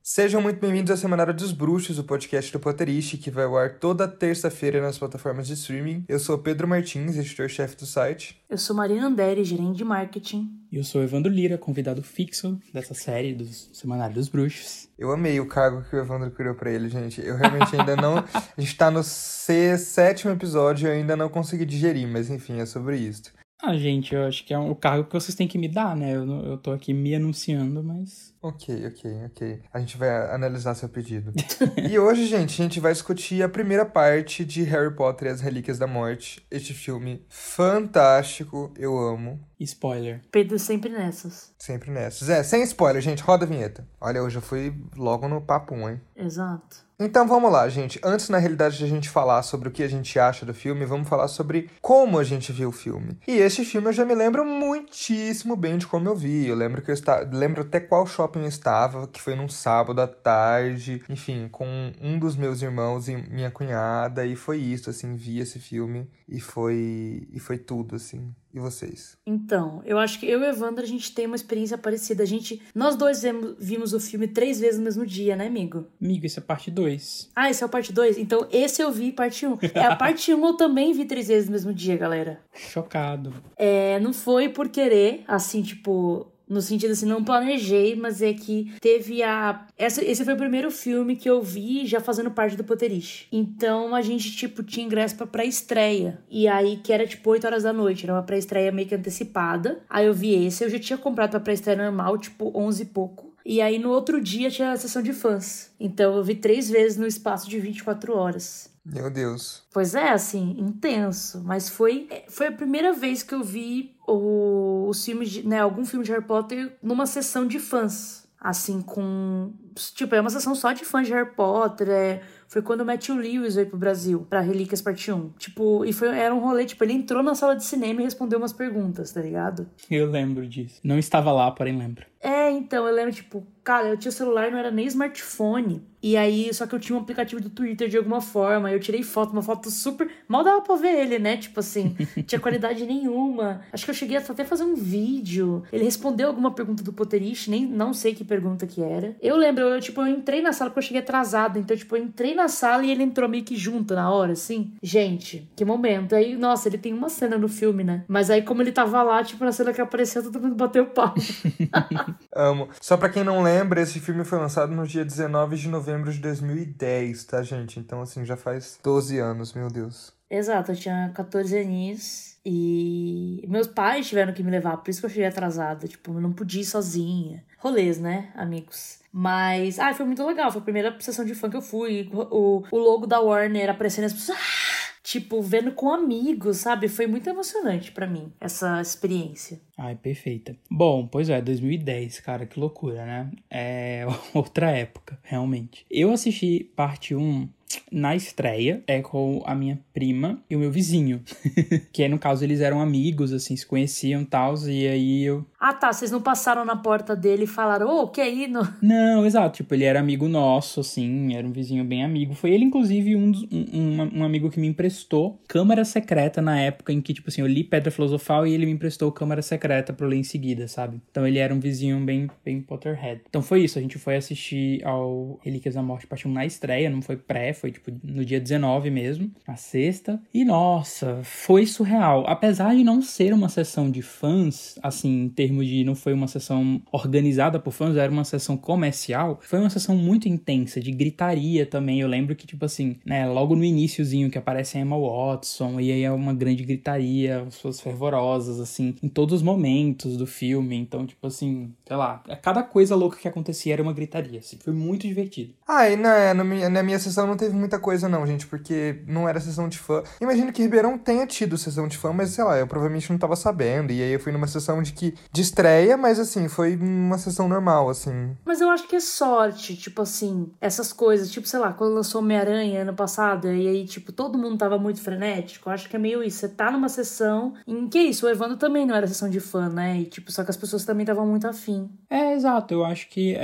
Sejam muito bem-vindos à Semanário dos Bruxos, o podcast do Potterish, que vai ao ar toda terça-feira nas plataformas de streaming. Eu sou Pedro Martins, editor-chefe do site. Eu sou Marina Andere, gerente de marketing. E eu sou Evandro Lira, convidado fixo dessa série do Semanário dos Bruxos. Eu amei o cargo que o Evandro criou pra ele, gente. Eu realmente ainda não... A gente tá no sétimo episódio e eu ainda não consegui digerir, mas enfim, é sobre isso. Gente, eu acho que é o cargo que vocês têm que me dar, né? Eu tô aqui me anunciando, mas... Ok. A gente vai analisar seu pedido. E hoje, gente, a gente vai discutir a primeira parte de Harry Potter e as Relíquias da Morte. Este filme fantástico, eu amo. Spoiler. Pedro sempre nessas. Sempre nessas. Sem spoiler, gente, roda a vinheta. Olha, hoje eu fui logo no papo 1, hein? Exato. Então vamos lá, gente. Antes, na realidade, de a gente falar sobre o que a gente acha do filme, vamos falar sobre como a gente viu o filme. E este filme eu já me lembro muitíssimo bem de como eu vi. Eu lembro que lembro até qual shopping eu estava, que foi num sábado à tarde, enfim, com um dos meus irmãos e minha cunhada, e foi isso, assim, vi esse filme e foi tudo, assim. E vocês? Então, eu acho que eu e o Evandro, a gente tem uma experiência parecida. Nós dois vimos o filme 3 vezes no mesmo dia, né, amigo? Amigo, isso é parte 2. Ah, esse é o parte 2? Então, esse eu vi parte 1. A parte 1 eu também vi 3 vezes no mesmo dia, galera. Chocado. Não foi por querer, assim, tipo... No sentido assim, não planejei, mas é que teve esse foi o primeiro filme que eu vi já fazendo parte do Potterish. Então a gente, tipo, tinha ingresso pra pré-estreia. E aí, que era tipo 8 horas da noite, era uma pré-estreia meio que antecipada. Aí eu vi esse, eu já tinha comprado pra pré-estreia normal, tipo 11 e pouco. E aí no outro dia tinha a sessão de fãs. Então eu vi 3 vezes no espaço de 24 horas. Meu Deus. Pois é, assim, intenso. Mas foi a primeira vez que eu vi os filmes, né, algum filme de Harry Potter numa sessão de fãs. Assim, com... Tipo, é uma sessão só de fãs de Harry Potter, Foi quando o Matthew Lewis veio pro Brasil, pra Relíquias Parte 1. Tipo, era um rolê, tipo, ele entrou na sala de cinema e respondeu umas perguntas, tá ligado? Eu lembro disso. Não estava lá, porém lembro. Então, eu lembro, tipo, cara, eu tinha celular, não era nem smartphone. E aí, só que eu tinha um aplicativo do Twitter de alguma forma. Eu tirei uma foto super... Mal dava pra ver ele, né? Tipo assim, tinha qualidade nenhuma. Acho que eu cheguei até a fazer um vídeo. Ele respondeu alguma pergunta do Potterish, não sei que pergunta que era. Eu lembro, eu entrei na sala porque eu cheguei atrasada. Então, tipo, eu entrei na sala e ele entrou meio que junto na hora, assim. Gente, que momento. Aí, nossa, ele tem uma cena no filme, né? Mas aí, como ele tava lá, tipo, na cena que apareceu, todo mundo bateu pau. Amo. Só pra quem não lembra, esse filme foi lançado no dia 19 de novembro de 2010, tá, gente? Então, assim, já faz 12 anos, meu Deus. Exato, eu tinha 14 aninhos e meus pais tiveram que me levar, por isso que eu cheguei atrasada. Tipo, eu não podia ir sozinha. Rolês, né, amigos? Mas, foi muito legal. Foi a primeira sessão de fã que eu fui. O logo da Warner aparecendo, as pessoas... Tipo, vendo com amigos, sabe? Foi muito emocionante pra mim, essa experiência. Perfeita. Bom, pois 2010, cara, que loucura, né? É outra época, realmente. Eu assisti parte 1 na estreia, com a minha prima e o meu vizinho. Que aí, no caso, eles eram amigos, assim, se conheciam e tal, e aí eu... Vocês não passaram na porta dele e falaram, quer ir? Não, exato, tipo, ele era amigo nosso, assim, era um vizinho bem amigo. Foi ele, inclusive, um amigo que me emprestou Câmara Secreta na época em que, tipo assim, eu li Pedra Filosofal e ele me emprestou Câmara Secreta pra eu ler em seguida, sabe? Então ele era um vizinho bem Potterhead. Então foi isso, a gente foi assistir ao Relíquias da Morte Parte 1 na estreia, não foi foi tipo no dia 19 mesmo, na sexta. E nossa, foi surreal. Apesar de não ser uma sessão de fãs, assim, em termos de não foi uma sessão organizada por fãs, era uma sessão comercial, foi uma sessão muito intensa, de gritaria também. Eu lembro que, tipo assim, né, logo no iniciozinho que aparece a Emma Watson, e aí é uma grande gritaria, pessoas fervorosas, assim, em todos os momentos do filme. Então, tipo assim, sei lá, cada coisa louca que acontecia era uma gritaria, assim, foi muito divertido. E na minha sessão não teve muita coisa não, gente, porque não era sessão de fã. Imagino que Ribeirão tenha tido sessão de fã, mas sei lá, eu provavelmente não tava sabendo, e aí eu fui numa sessão de estreia, mas assim, foi uma sessão normal, assim. Mas eu acho que é sorte, tipo assim, essas coisas, tipo, sei lá, quando lançou Homem-Aranha ano passado, e aí, tipo, todo mundo tava muito frenético, eu acho que é meio isso, você tá numa sessão em que isso, o Evandro também não era sessão de fã, né, e tipo, só que as pessoas também estavam muito afim, mim. Exato, eu acho que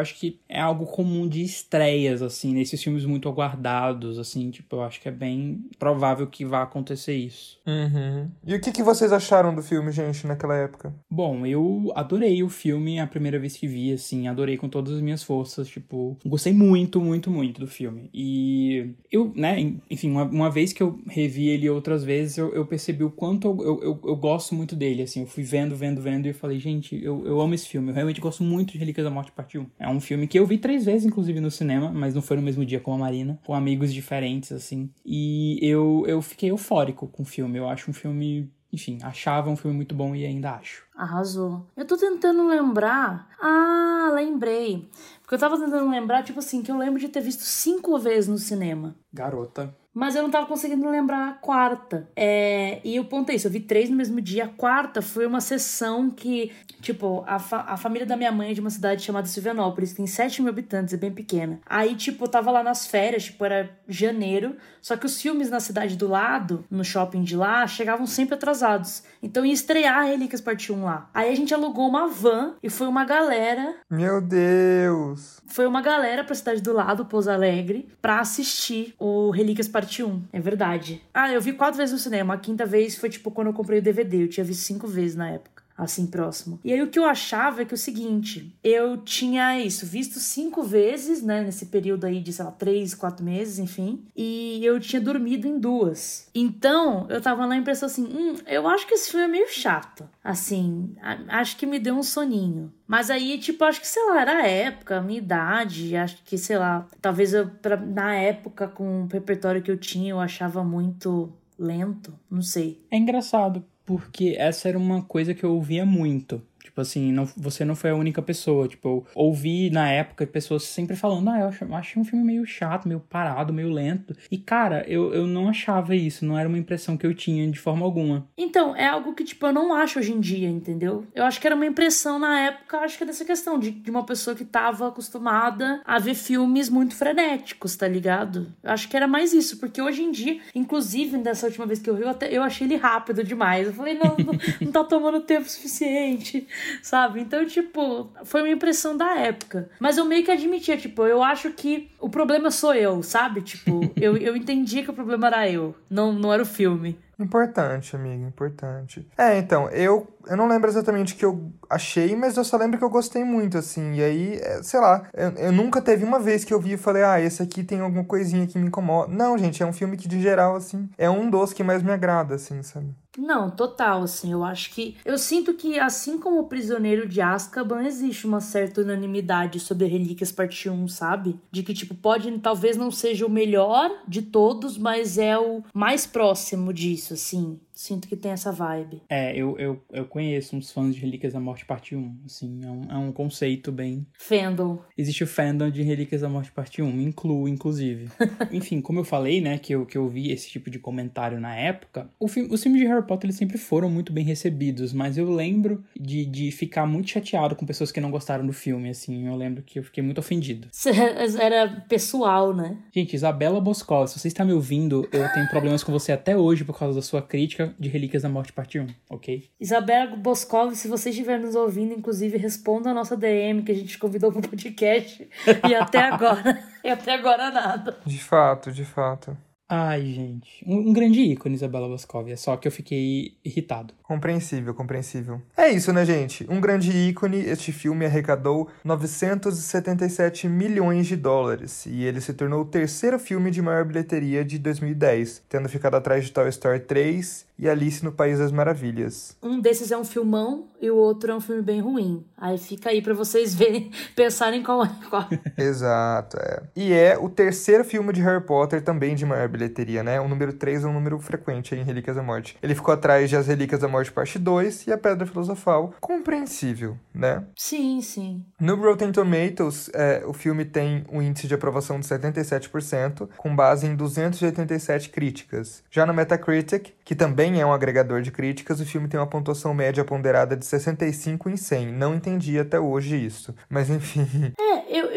é algo comum de estreias, assim, nesses filmes muito aguardados, assim, tipo, eu acho que é bem provável que vá acontecer isso. Uhum. E o que vocês acharam do filme, gente, naquela época? Bom, eu adorei o filme a primeira vez que vi, assim, adorei com todas as minhas forças, tipo, gostei muito, muito, muito do filme. E eu, né, enfim, uma vez que eu revi ele outras vezes, eu percebi o quanto eu gosto muito dele, assim, eu fui vendo e eu falei, gente, eu amo esse filme, eu realmente gosto muito de Relíquias da Morte Parte 1. É um filme que eu vi 3 vezes, inclusive, no cinema, mas não foi no mesmo dia com a Marina, com amigos diferentes, assim, e eu fiquei eufórico com o filme, eu acho um filme... Enfim, achava um filme muito bom e ainda acho. Arrasou. Eu tô tentando lembrar... Ah, lembrei. Porque eu tava tentando lembrar, tipo assim, que eu lembro de ter visto 5 vezes no cinema. Garota. Mas eu não tava conseguindo lembrar a quarta. E o ponto é isso, eu vi 3 no mesmo dia. A quarta foi uma sessão que, tipo, a família da minha mãe é de uma cidade chamada Silvianópolis, que tem 7 mil habitantes, é bem pequena. Aí, tipo, eu tava lá nas férias, tipo, era janeiro, só que os filmes na cidade do lado, no shopping de lá, chegavam sempre atrasados. Então ia estrear Relíquias Parte 1 lá. Aí a gente alugou uma van e foi uma galera... Meu Deus! Foi uma galera pra cidade do lado, Pouso Alegre, pra assistir o Relíquias Parte 1. É verdade. Ah, eu vi 4 vezes no cinema. A 5ª vez foi, tipo, quando eu comprei o DVD. Eu tinha visto 5 vezes na época. Assim, próximo. E aí o que eu achava é que é o seguinte, eu tinha visto 5 vezes, né, nesse período aí de, sei lá, 3, 4 meses, enfim, e eu tinha dormido em 2. Então, eu tava na impressão assim, eu acho que esse filme é meio chato, assim, acho que me deu um soninho. Mas aí, tipo, acho que, sei lá, era a época, a minha idade, acho que, sei lá, talvez na época, com o repertório que eu tinha, eu achava muito lento, não sei. É engraçado, porque essa era uma coisa que eu ouvia muito. Tipo assim, você não foi a única pessoa. Tipo, eu ouvi na época pessoas sempre falando, eu achei um filme meio chato, meio parado, meio lento. E, cara, eu não achava isso. Não era uma impressão que eu tinha de forma alguma. Então, é algo que, tipo, eu não acho hoje em dia, entendeu? Eu acho que era uma impressão na época, acho que é dessa questão de uma pessoa que tava acostumada a ver filmes muito frenéticos, tá ligado? Eu acho que era mais isso, porque hoje em dia, inclusive, dessa última vez que eu vi, eu achei ele rápido demais. Eu falei, não tá tomando tempo suficiente, sabe? Então, tipo, foi uma impressão da época. Mas eu meio que admitia, tipo, eu acho que o problema sou eu, sabe? Tipo, eu entendi que o problema era eu, não era o filme. Importante, amiga, importante. Então, eu não lembro exatamente o que eu achei, mas eu só lembro que eu gostei muito, assim. E aí, sei lá, eu nunca teve uma vez que eu vi e falei, esse aqui tem alguma coisinha que me incomoda. Não, gente, é um filme que, de geral, assim, é um dos que mais me agrada, assim, sabe? Não, total, assim, eu sinto que, assim como o Prisioneiro de Azkaban, existe uma certa unanimidade sobre Relíquias Parte 1, sabe? De que, tipo, talvez não seja o melhor de todos, mas é o mais próximo disso, assim. Sinto que tem essa vibe. Eu conheço uns fãs de Relíquias da Morte Parte 1, assim, é um conceito bem... Fandom. Existe o fandom de Relíquias da Morte Parte 1, me incluo, inclusive. Enfim, como eu falei, né, que eu vi esse tipo de comentário na época, os filmes de Harry Potter, eles sempre foram muito bem recebidos, mas eu lembro de ficar muito chateado com pessoas que não gostaram do filme, assim, eu lembro que eu fiquei muito ofendido. Era pessoal, né? Gente, Isabela Boscov, se você está me ouvindo, eu tenho problemas com você até hoje por causa da sua crítica de Relíquias da Morte Parte 1, ok? Isabela Boscov, se você estiver nos ouvindo, inclusive, responda a nossa DM que a gente convidou pro podcast e até agora nada. De fato, de fato. Ai, gente. Um grande ícone, Isabela Boscov. É só que eu fiquei irritado. Compreensível, compreensível. É isso, né, gente? Um grande ícone. Este filme arrecadou 977 milhões de dólares. E ele se tornou o terceiro filme de maior bilheteria de 2010, tendo ficado atrás de Toy Story 3 e Alice no País das Maravilhas. Um desses é um filmão e o outro é um filme bem ruim. Aí fica aí pra vocês verem, pensarem qual é qual. Exato, E é o terceiro filme de Harry Potter também de maior bilheteria, né? O número 3 é um número frequente aí em Relíquias da Morte. Ele ficou atrás de As Relíquias da Morte Parte 2 e A Pedra Filosofal. Compreensível, né? Sim, sim. No Rotten Tomatoes, o filme tem um índice de aprovação de 77%, com base em 287 críticas. Já no Metacritic, que também é um agregador de críticas, o filme tem uma pontuação média ponderada de 65 em 100. Não entendi até hoje isso, mas enfim.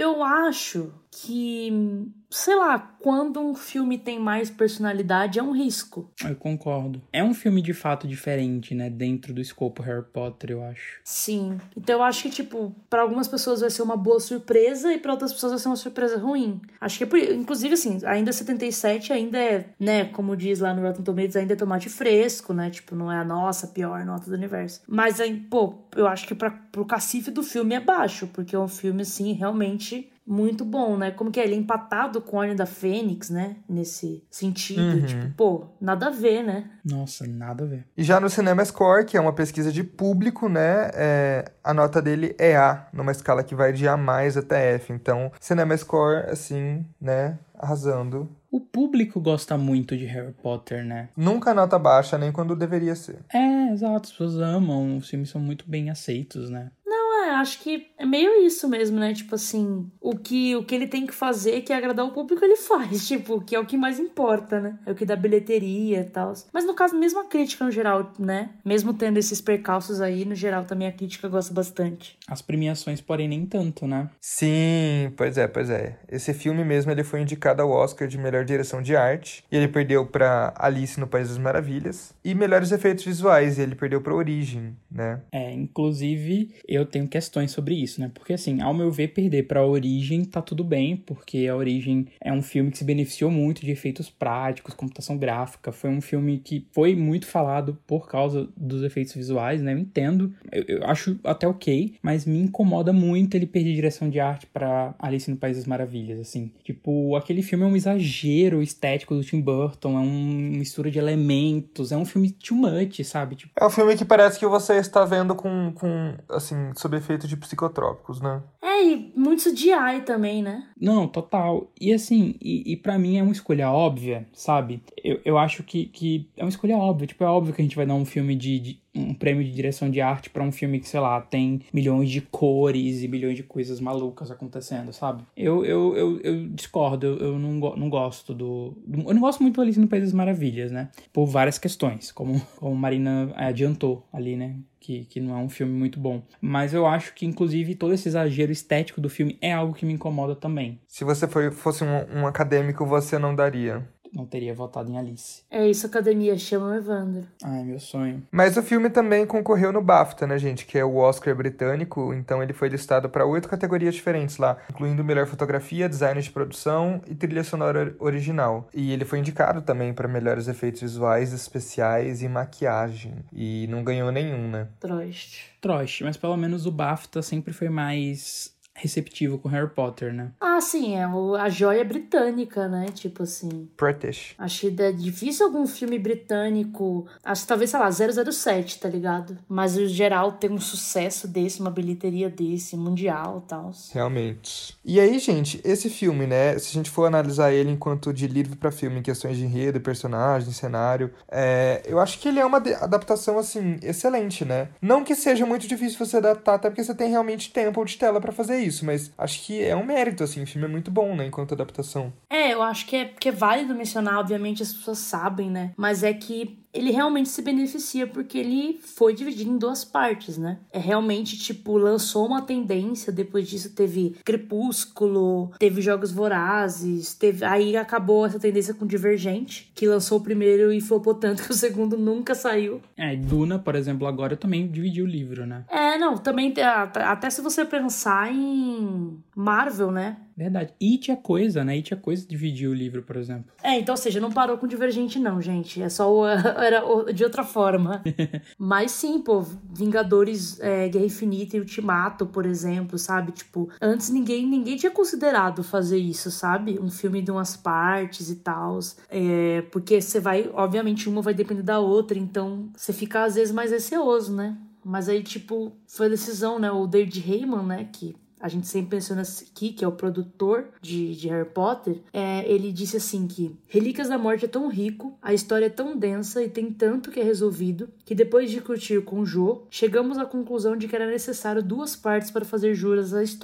eu acho que, sei lá, quando um filme tem mais personalidade é um risco. Eu concordo. É um filme de fato diferente, né? Dentro do escopo Harry Potter, eu acho. Sim. Então eu acho que, tipo, pra algumas pessoas vai ser uma boa surpresa e pra outras pessoas vai ser uma surpresa ruim. Acho que é por... Inclusive, assim, ainda 77 ainda é, né, como diz lá no Rotten Tomatoes, ainda é tomate fresco, né? Tipo, não é a nossa pior nota do universo. Mas, aí, pô, eu acho que pro cacife do filme é baixo, porque é um filme, assim, realmente muito bom, né? Como que é? Ele é empatado com Ordem da Fênix, né? Nesse sentido. Tipo, pô, nada a ver, né? Nossa, nada a ver. E já no CinemaScore, que é uma pesquisa de público, né? A nota dele é A, numa escala que vai de A+ até F. Então, CinemaScore, assim, né? Arrasando. O público gosta muito de Harry Potter, né? Nunca nota baixa, nem quando deveria ser. É, exato. As pessoas amam. Os filmes são muito bem aceitos, né? Acho que é meio isso mesmo, né? Tipo assim, o que ele tem que fazer, que é agradar o público, ele faz. Tipo, que é o que mais importa, né? É o que dá bilheteria e tal. Mas no caso, mesmo a crítica no geral, né? Mesmo tendo esses percalços aí, no geral também a crítica gosta bastante. As premiações, porém, nem tanto, né? Sim, pois é. Esse filme mesmo, ele foi indicado ao Oscar de melhor direção de arte. E ele perdeu pra Alice no País das Maravilhas. E melhores efeitos visuais, e ele perdeu pra Origem, né? Inclusive, eu tenho questões sobre isso, né? Porque, assim, ao meu ver, perder pra Origem tá tudo bem, porque a Origem é um filme que se beneficiou muito de efeitos práticos, computação gráfica. Foi um filme que foi muito falado por causa dos efeitos visuais, né? Eu entendo, eu acho até ok, mas me incomoda muito ele perder direção de arte pra Alice no País das Maravilhas, assim. Tipo, aquele filme é um exagero estético do Tim Burton, é uma mistura de elementos, é um filme too much, sabe? Tipo... É um filme que parece que você está vendo com assim, sob efeito de psicotrópicos, né? E muito CGI também, né? Não, total. E assim, e pra mim é uma escolha óbvia, sabe? Eu acho que é uma escolha óbvia. Tipo, é óbvio que a gente vai dar um filme de um prêmio de direção de arte pra um filme que, sei lá, tem milhões de cores e milhões de coisas malucas acontecendo, sabe? Eu discordo, eu não gosto eu não gosto muito do Alice no País das Maravilhas, né? Por várias questões, como a Marina adiantou ali, né? Que não é um filme muito bom. Mas eu acho que, inclusive, todo esse exagero estético do filme é algo que me incomoda também. Se você fosse um acadêmico, você não daria. Não teria votado em Alice. É isso, academia, chama o Evandro. Ai, meu sonho. Mas o filme também concorreu no BAFTA, né, gente? Que é o Oscar britânico. Então ele foi listado para 8 categorias diferentes lá, incluindo melhor fotografia, design de produção e trilha sonora original. E ele foi indicado também para melhores efeitos visuais, especiais e maquiagem. E não ganhou nenhum, né? Troste, mas pelo menos o BAFTA sempre foi mais receptivo com Harry Potter, né? Sim, a joia britânica, né? Tipo assim... British. Acho que é difícil algum filme britânico... Acho que talvez, sei lá, 007, tá ligado? Mas, em geral, ter um sucesso desse, uma bilheteria desse, mundial e tal. Realmente. E aí, gente, esse filme, né? Se a gente for analisar ele enquanto de livro pra filme, em questões de enredo, personagem, cenário, eu acho que ele é uma adaptação, assim, excelente, né? Não que seja muito difícil você adaptar, até porque você tem realmente tempo de tela pra fazer isso, mas acho que é um mérito, assim, o filme é muito bom, né, enquanto adaptação. Eu acho que é válido mencionar, obviamente as pessoas sabem, né, mas é que ele realmente se beneficia porque ele foi dividido em 2 partes, né? Realmente, tipo, lançou uma tendência, depois disso teve Crepúsculo, teve Jogos Vorazes, aí acabou essa tendência com Divergente, que lançou o primeiro e flopou tanto que o segundo nunca saiu. Duna, por exemplo, agora também dividiu o livro, né? Também, até se você pensar em Marvel, né? Verdade. It é coisa, né? It é coisa dividir o livro, por exemplo. Então, ou seja, não parou com Divergente não, gente. É só era de outra forma. Mas sim, pô, Vingadores, Guerra Infinita e Ultimato, por exemplo, sabe? Tipo, antes ninguém tinha considerado fazer isso, sabe? Um filme de umas partes e tal. Porque você vai, obviamente, uma vai depender da outra, então você fica às vezes mais receoso, né? Mas aí, tipo, foi a decisão, né? O David Heyman, né? Que a gente sempre menciona aqui, que é o produtor de Harry Potter, ele disse assim que Relíquias da Morte é tão rico, a história é tão densa e tem tanto que é resolvido, que depois de curtir com Jo, chegamos à conclusão de que era necessário 2 partes para fazer juras à história.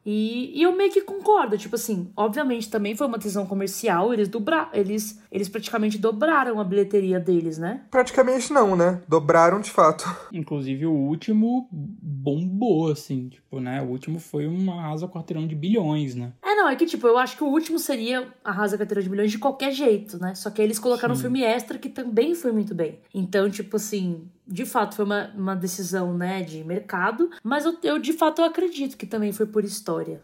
E eu meio que concordo, tipo assim, obviamente também foi uma decisão comercial, eles praticamente dobraram a bilheteria deles, né? Praticamente não, né? Dobraram de fato. Inclusive, o último bombou, assim, tipo, né? O último foi um arrasa-quarteirão de bilhões, né? Não, é que, tipo, eu acho que o último seria Arrasa-Quarteirão de Milhões de qualquer jeito, né? Só que aí eles colocaram um filme extra que também foi muito bem. Então, tipo assim, de fato foi uma decisão, né, de mercado, mas eu de fato eu acredito que também foi por história.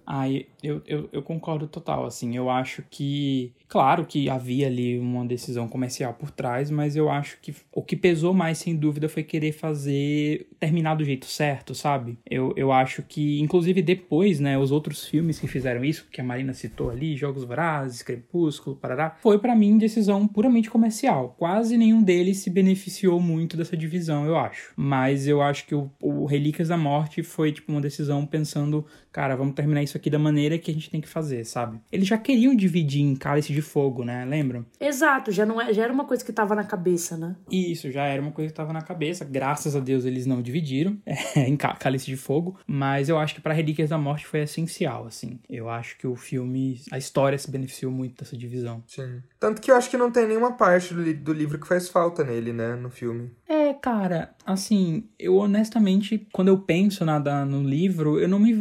Eu concordo total, assim, eu acho que, claro que havia ali uma decisão comercial por trás, mas eu acho que o que pesou mais, sem dúvida, foi querer terminar do jeito certo, sabe? Eu acho que, inclusive depois, né, os outros filmes que fizeram isso, que a Marina citou ali, Jogos Vorazes, Crepúsculo, parará, foi pra mim decisão puramente comercial. Quase nenhum deles se beneficiou muito dessa divisão, eu acho. Mas eu acho que o Relíquias da Morte foi, tipo, uma decisão pensando, cara, vamos terminar isso aqui da maneira que a gente tem que fazer, sabe? Eles já queriam dividir em Cálice de Fogo, né? Lembram? Exato, já era uma coisa que tava na cabeça, né? Isso, já era uma coisa que tava na cabeça. Graças a Deus eles não dividiram em Cálice de Fogo. Mas eu acho que pra Relíquias da Morte foi essencial, assim. Eu acho que o filme, a história se beneficiou muito dessa divisão. Sim. Tanto que eu acho que não tem nenhuma parte do livro que faz falta nele, né? No filme. Cara, assim, eu honestamente, quando eu penso no livro, eu não me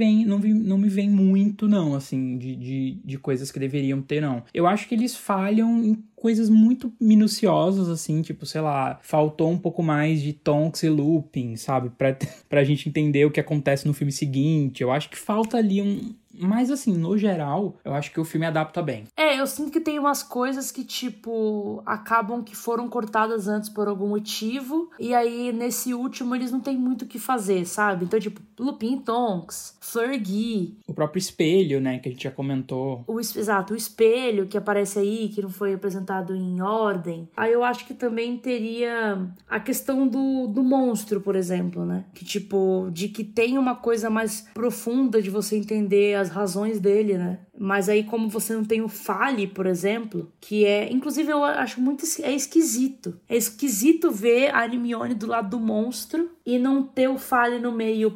vem muito, não, assim, de coisas que deveriam ter, não. Eu acho que eles falham em coisas muito minuciosas, assim, tipo, sei lá, faltou um pouco mais de Tonks e Lupin, sabe? Pra gente entender o que acontece no filme seguinte. Eu acho que falta ali Mas, assim, no geral, eu acho que o filme adapta bem. Eu sinto que tem umas coisas que, tipo, acabam que foram cortadas antes por algum motivo, e aí, nesse último, eles não têm muito o que fazer, sabe? Então, tipo, Lupin e Tonks, Fergie... O próprio espelho, né, que a gente já comentou. Exato, o espelho que aparece aí, que não foi apresentado em ordem. Aí eu acho que também teria a questão do monstro, por exemplo, né? Que, tipo, de que tem uma coisa mais profunda de você entender as razões dele, né? Mas aí, como você não tem o Fale, por exemplo, que inclusive, eu acho muito... É esquisito. É esquisito ver a Hermione do lado do monstro e não ter o Fale no meio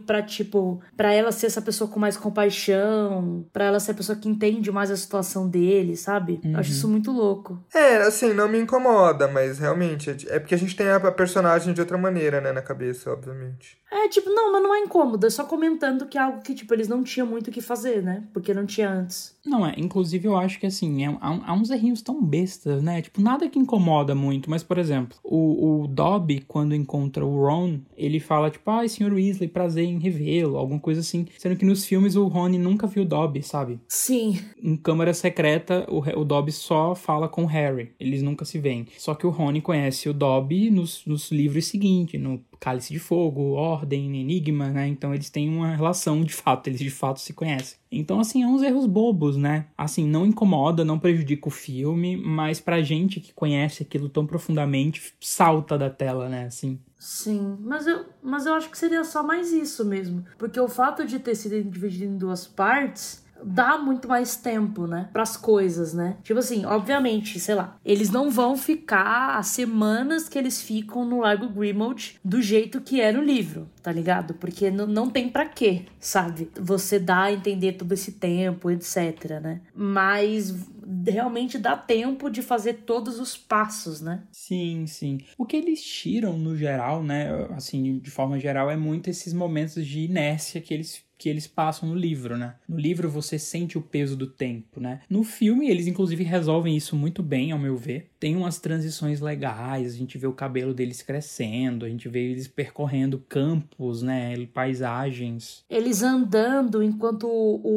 pra ela ser essa pessoa com mais compaixão, pra ela ser a pessoa que entende mais a situação dele, sabe? Eu acho isso muito louco. Assim, não me incomoda, mas realmente, é porque a gente tem a personagem de outra maneira, né, na cabeça, obviamente. Não, mas não é incômodo, é só comentando que é algo que, tipo, eles não tinham muito o que fazer, né? Porque não tinha antes. Não, inclusive eu acho que, assim, há uns errinhos tão bestas, né? Tipo, nada que incomoda muito, mas, por exemplo, o Dobby, quando encontra o Ron, ele fala, tipo, Sr. Weasley, prazer em revê-lo, alguma coisa assim. Sendo que nos filmes o Ron nunca viu o Dobby, sabe? Sim. Em Câmara Secreta, o Dobby só fala com o Harry, eles nunca se veem. Só que o Rony conhece o Dobby nos livros seguintes, no Cálice de Fogo, Ordem, Enigma, né? Então eles têm uma relação de fato, eles de fato se conhecem. Então, assim, é uns erros bobos, né? Assim, não incomoda, não prejudica o filme, mas pra gente que conhece aquilo tão profundamente, salta da tela, né? Assim. Sim, mas eu acho que seria só mais isso mesmo. Porque o fato de ter sido dividido em duas partes dá muito mais tempo, né, pras coisas, né? Tipo assim, obviamente, sei lá, eles não vão ficar as semanas que eles ficam no Largo Grimmauld do jeito que era o livro, tá ligado? Porque não tem pra quê, sabe? Você dá a entender todo esse tempo, etc, né? Mas realmente dá tempo de fazer todos os passos, né? Sim, sim. O que eles tiram no geral, né, assim, de forma geral, é muito esses momentos de inércia que eles passam no livro, né? No livro você sente o peso do tempo, né? No filme eles inclusive resolvem isso muito bem, ao meu ver. Tem umas transições legais, a gente vê o cabelo deles crescendo, a gente vê eles percorrendo campos, né? Paisagens. Eles andando enquanto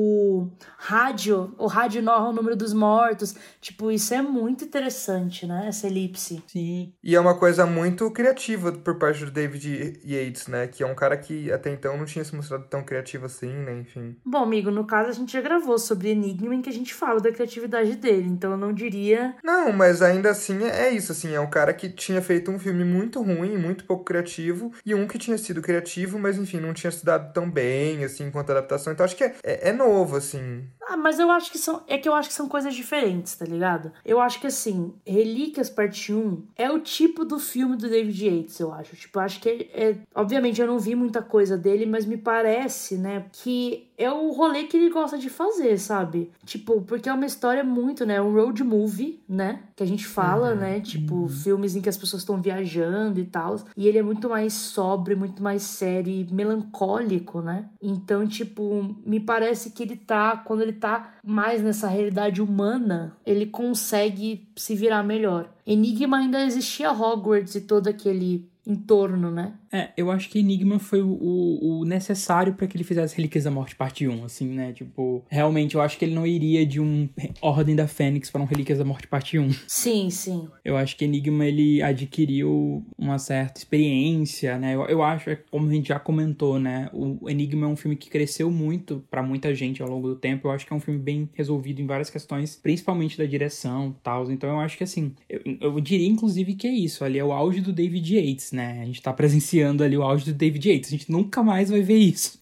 o rádio narra o número dos mortos. Tipo, isso é muito interessante, né? Essa elipse. Sim. E é uma coisa muito criativa por parte do David Yates, né? Que é um cara que até então não tinha se mostrado tão criativo assim, né? Enfim. Bom, amigo, no caso a gente já gravou sobre Enigma em que a gente fala da criatividade dele, então eu não diria... Não, mas ainda assim é isso, assim, é um cara que tinha feito um filme muito ruim, muito pouco criativo, e um que tinha sido criativo, mas enfim, não tinha se dado tão bem, assim, quanto a adaptação, então acho que é novo, assim. Mas eu acho que são coisas diferentes, tá ligado? Eu acho que, assim, Relíquias Parte 1 é o tipo do filme do David Yates, eu acho. Tipo, acho que obviamente eu não vi muita coisa dele, mas me parece, né, que é o rolê que ele gosta de fazer, sabe? Tipo, porque é uma história muito, né? Um road movie, né? Que a gente fala, né? Tipo, filmes em que as pessoas estão viajando e tal. E ele é muito mais sóbrio, muito mais sério e melancólico, né? Então, tipo, me parece que quando ele tá mais nessa realidade humana, ele consegue se virar melhor. Enigma ainda existia Hogwarts e todo aquele entorno, né? Eu acho que Enigma foi o necessário pra que ele fizesse Relíquias da Morte parte 1, assim, né? Tipo, realmente eu acho que ele não iria de um Ordem da Fênix para um Relíquias da Morte parte 1. Sim, sim. Eu acho que Enigma, ele adquiriu uma certa experiência, né? Eu acho, como a gente já comentou, né? O Enigma é um filme que cresceu muito pra muita gente ao longo do tempo. Eu acho que é um filme bem resolvido em várias questões, principalmente da direção e tal. Então eu acho que, assim, eu diria, inclusive, que é isso. Ali é o auge do David Yates, né? A gente tá presenciando ali o auge do David Yates. A gente nunca mais vai ver isso.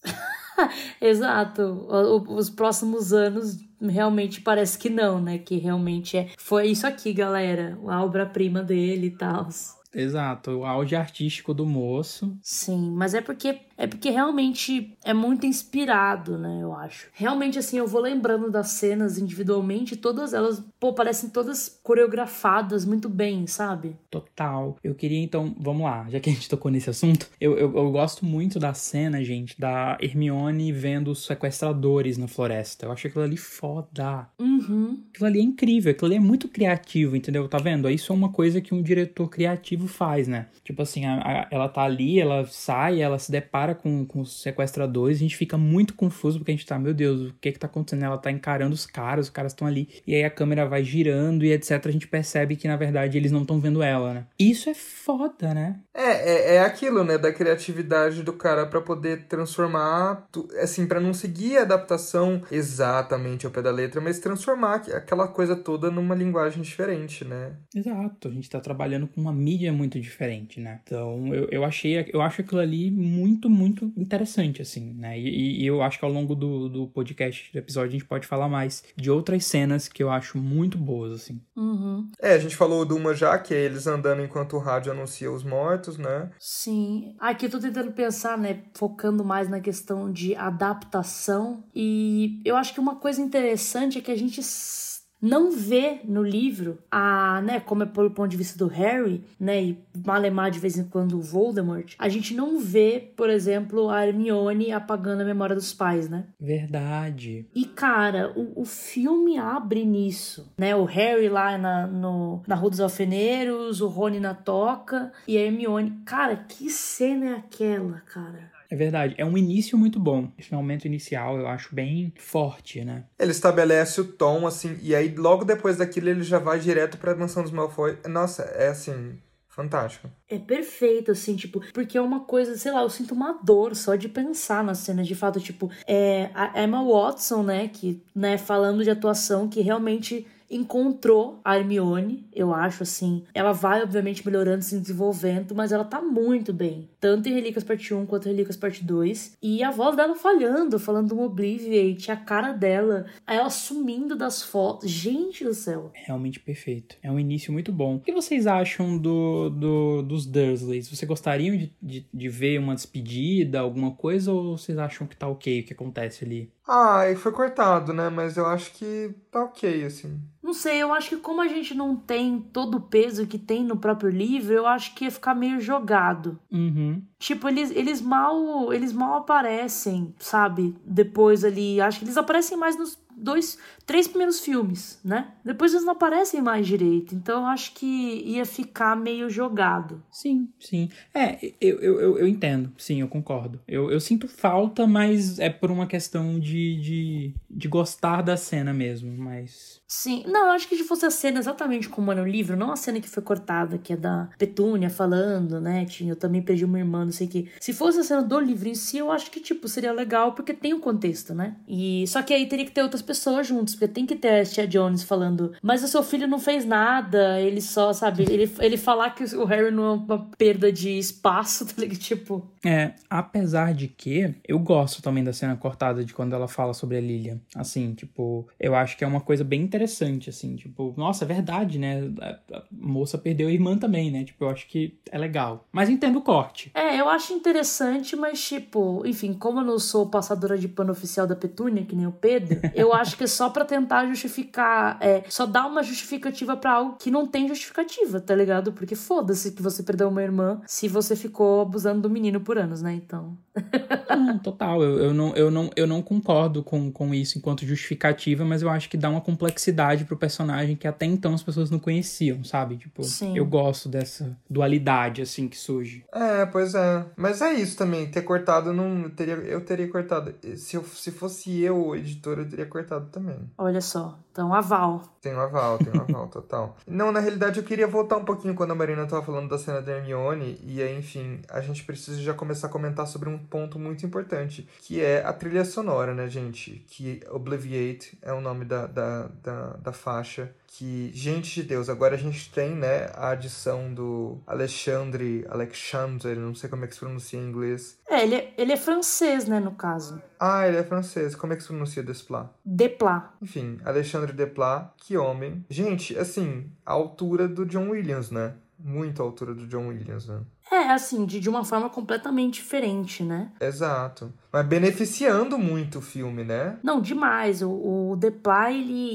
Exato. Os próximos anos realmente parece que não, né? Que realmente foi isso aqui, galera. A obra-prima dele e tal. Exato, o auge artístico do moço. Sim, mas é porque realmente é muito inspirado, né, eu acho. Realmente, assim, eu vou lembrando das cenas individualmente, todas elas, parecem todas coreografadas muito bem, sabe? Total. Eu queria, então, vamos lá, já que a gente tocou nesse assunto, eu gosto muito da cena, gente, da Hermione vendo os sequestradores na floresta. Eu acho aquilo ali foda. Aquilo ali é incrível, aquilo ali é muito criativo, entendeu? Tá vendo? Isso é uma coisa que um diretor criativo faz, né? Tipo assim, ela tá ali, ela sai, ela se depara com os sequestradores, a gente fica muito confuso porque a gente tá, meu Deus, o que tá acontecendo? Ela tá encarando os caras estão ali, e aí a câmera vai girando e etc, a gente percebe que na verdade eles não estão vendo ela, né? Isso é foda, né? É aquilo, né, da criatividade do cara pra poder transformar, assim, pra não seguir a adaptação exatamente ao pé da letra, mas transformar aquela coisa toda numa linguagem diferente, né? Exato, a gente tá trabalhando com uma mídia muito diferente, né? Então, eu acho aquilo ali muito, muito interessante, assim, né? E eu acho que ao longo do podcast, do episódio, a gente pode falar mais de outras cenas que eu acho muito boas, assim. A gente falou de uma já, que é eles andando enquanto o rádio anuncia os mortos, né? Sim. Aqui eu tô tentando pensar, né, focando mais na questão de adaptação, e eu acho que uma coisa interessante é que a gente não vê no livro, né, como é pelo ponto de vista do Harry, né, e malemar de vez em quando o Voldemort, a gente não vê, por exemplo, a Hermione apagando a memória dos pais, né? Verdade. E, cara, o filme abre nisso, né? O Harry lá na Rua dos Alfeneiros, o Rony na toca e a Hermione. Cara, que cena é aquela, cara? É verdade, é um início muito bom. Esse momento inicial eu acho bem forte, né? Ele estabelece o tom, assim, e aí logo depois daquilo ele já vai direto pra Mansão dos Malfoy. Nossa, é assim, fantástico. É perfeito, assim, tipo, porque é uma coisa, sei lá, eu sinto uma dor só de pensar na cena, de fato, tipo, a Emma Watson, né, que, né, falando de atuação, que realmente encontrou a Hermione, eu acho, assim. Ela vai, obviamente, melhorando, se desenvolvendo, mas ela tá muito bem. Tanto em Relíquias Parte 1 quanto em Relíquias Parte 2. E a voz dela falando um Obliviate, a cara dela, ela sumindo das fotos. Gente do céu. Realmente perfeito. É um início muito bom. O que vocês acham dos Dursleys? Vocês gostariam de ver uma despedida, alguma coisa, ou vocês acham que tá ok o que acontece ali? E foi cortado, né? Mas eu acho que tá ok, assim. Não sei, eu acho que como a gente não tem todo o peso que tem no próprio livro, eu acho que ia ficar meio jogado. Tipo, eles mal aparecem, sabe? Depois ali, acho que eles aparecem mais nos 3 primeiros filmes, né? Depois eles não aparecem mais direito, então eu acho que ia ficar meio jogado. Sim. Eu entendo, sim, eu concordo. Eu sinto falta, mas é por uma questão de gostar da cena mesmo, mas... Sim, não, eu acho que se fosse a cena exatamente como é no livro, não a cena que foi cortada, que é da Petúnia falando, né, eu também perdi uma irmã, não sei o que. Se fosse a cena do livro em si, eu acho que, tipo, seria legal, porque tem um contexto, né? Só que aí teria que ter outras pessoas juntas, porque tem que ter a Tia Jones falando, mas o seu filho não fez nada, ele só, sabe, ele falar que o Harry não é uma perda de espaço, tá ligado? Tipo... apesar de que eu gosto também da cena cortada de quando ela fala sobre a Lilian, assim, tipo, eu acho que é uma coisa bem interessante, assim, tipo, nossa, é verdade, né, a moça perdeu a irmã também, né, tipo, eu acho que é legal, mas entendo o corte. Eu acho interessante, mas tipo, enfim, como eu não sou passadora de pano oficial da Petúnia, que nem o Pedro, eu acho que é só pra tentar justificar, só dar uma justificativa pra algo que não tem justificativa, tá ligado? Porque foda-se que você perdeu uma irmã se você ficou abusando do menino por anos, né, então... Não, total, eu não concordo com isso enquanto justificativa, mas eu acho que dá uma complexidade pro personagem que até então as pessoas não conheciam, sabe? Tipo, Sim. Eu gosto dessa dualidade, assim, que surge. Pois é. Mas é isso também, ter cortado eu teria cortado. Se fosse eu, o editor, eu teria cortado também. Olha só, então aval. Tem um aval total. Não, na realidade eu queria voltar um pouquinho quando a Marina tava falando da cena da Hermione, e aí, enfim, a gente precisa já começar a comentar sobre um ponto muito importante, que é a trilha sonora, né, gente? Que Obliviate é o nome da faixa. Que, gente de Deus, agora a gente tem, né, a adição do Alexandre, não sei como é que se pronuncia em inglês. Ele é francês, né, no caso. Ele é francês. Como é que se pronuncia Desplat? Desplat. Enfim, Alexandre Desplat, que homem. Gente, assim, a altura do John Williams, né? Muito a altura do John Williams, né? Assim, de uma forma completamente diferente, né? Exato. Mas beneficiando muito o filme, né? Não, demais. O Desplat,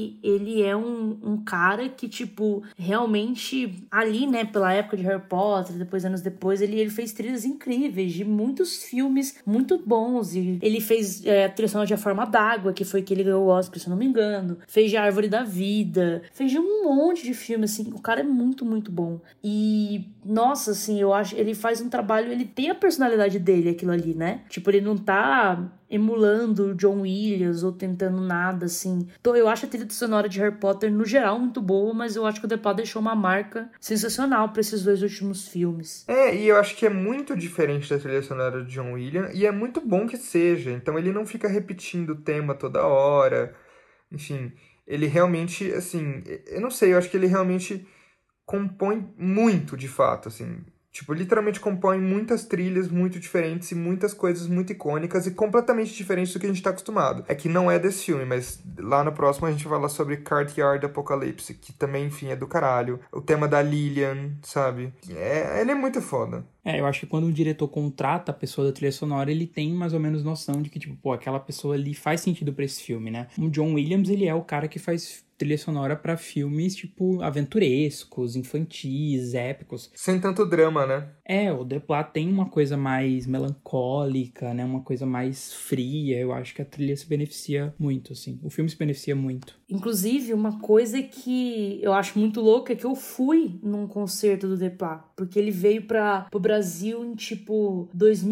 ele é um cara que, tipo, realmente, ali, né, pela época de Harry Potter, depois, anos depois, ele fez trilhas incríveis de muitos filmes muito bons. E ele fez a trilha sonora de A Forma d'Água, que foi que ele ganhou o Oscar, se eu não me engano. Fez de Árvore da Vida. Fez de um monte de filmes, assim. O cara é muito, muito bom. E, nossa, assim, eu acho... Ele faz um trabalho, ele tem a personalidade dele, aquilo ali, né? Tipo, ele não tá emulando o John Williams ou tentando nada, assim. Então, eu acho a trilha sonora de Harry Potter, no geral, muito boa, mas eu acho que o Desplat deixou uma marca sensacional pra esses 2 últimos filmes. E eu acho que é muito diferente da trilha sonora de John Williams, e é muito bom que seja. Então, ele não fica repetindo o tema toda hora. Enfim, ele realmente, assim... Eu não sei, eu acho que ele realmente compõe muito, de fato, assim... Tipo, literalmente compõe muitas trilhas muito diferentes e muitas coisas muito icônicas e completamente diferentes do que a gente tá acostumado. É que não é desse filme, mas lá no próximo a gente vai falar sobre Courtyard Apocalypse, que também, enfim, é do caralho. O tema da Lilian, sabe? Ele é muito foda. Eu acho que quando um diretor contrata a pessoa da trilha sonora, ele tem mais ou menos noção de que, tipo, pô, aquela pessoa ali faz sentido pra esse filme, né? O John Williams, ele é o cara que faz trilha sonora pra filmes, tipo, aventurescos, infantis, épicos. Sem tanto drama, né? O Desplat tem uma coisa mais melancólica, né? Uma coisa mais fria. Eu acho que a trilha se beneficia muito, assim. O filme se beneficia muito. Inclusive, uma coisa que eu acho muito louca é que eu fui num concerto do Desplat, porque ele veio pro Brasil em, tipo,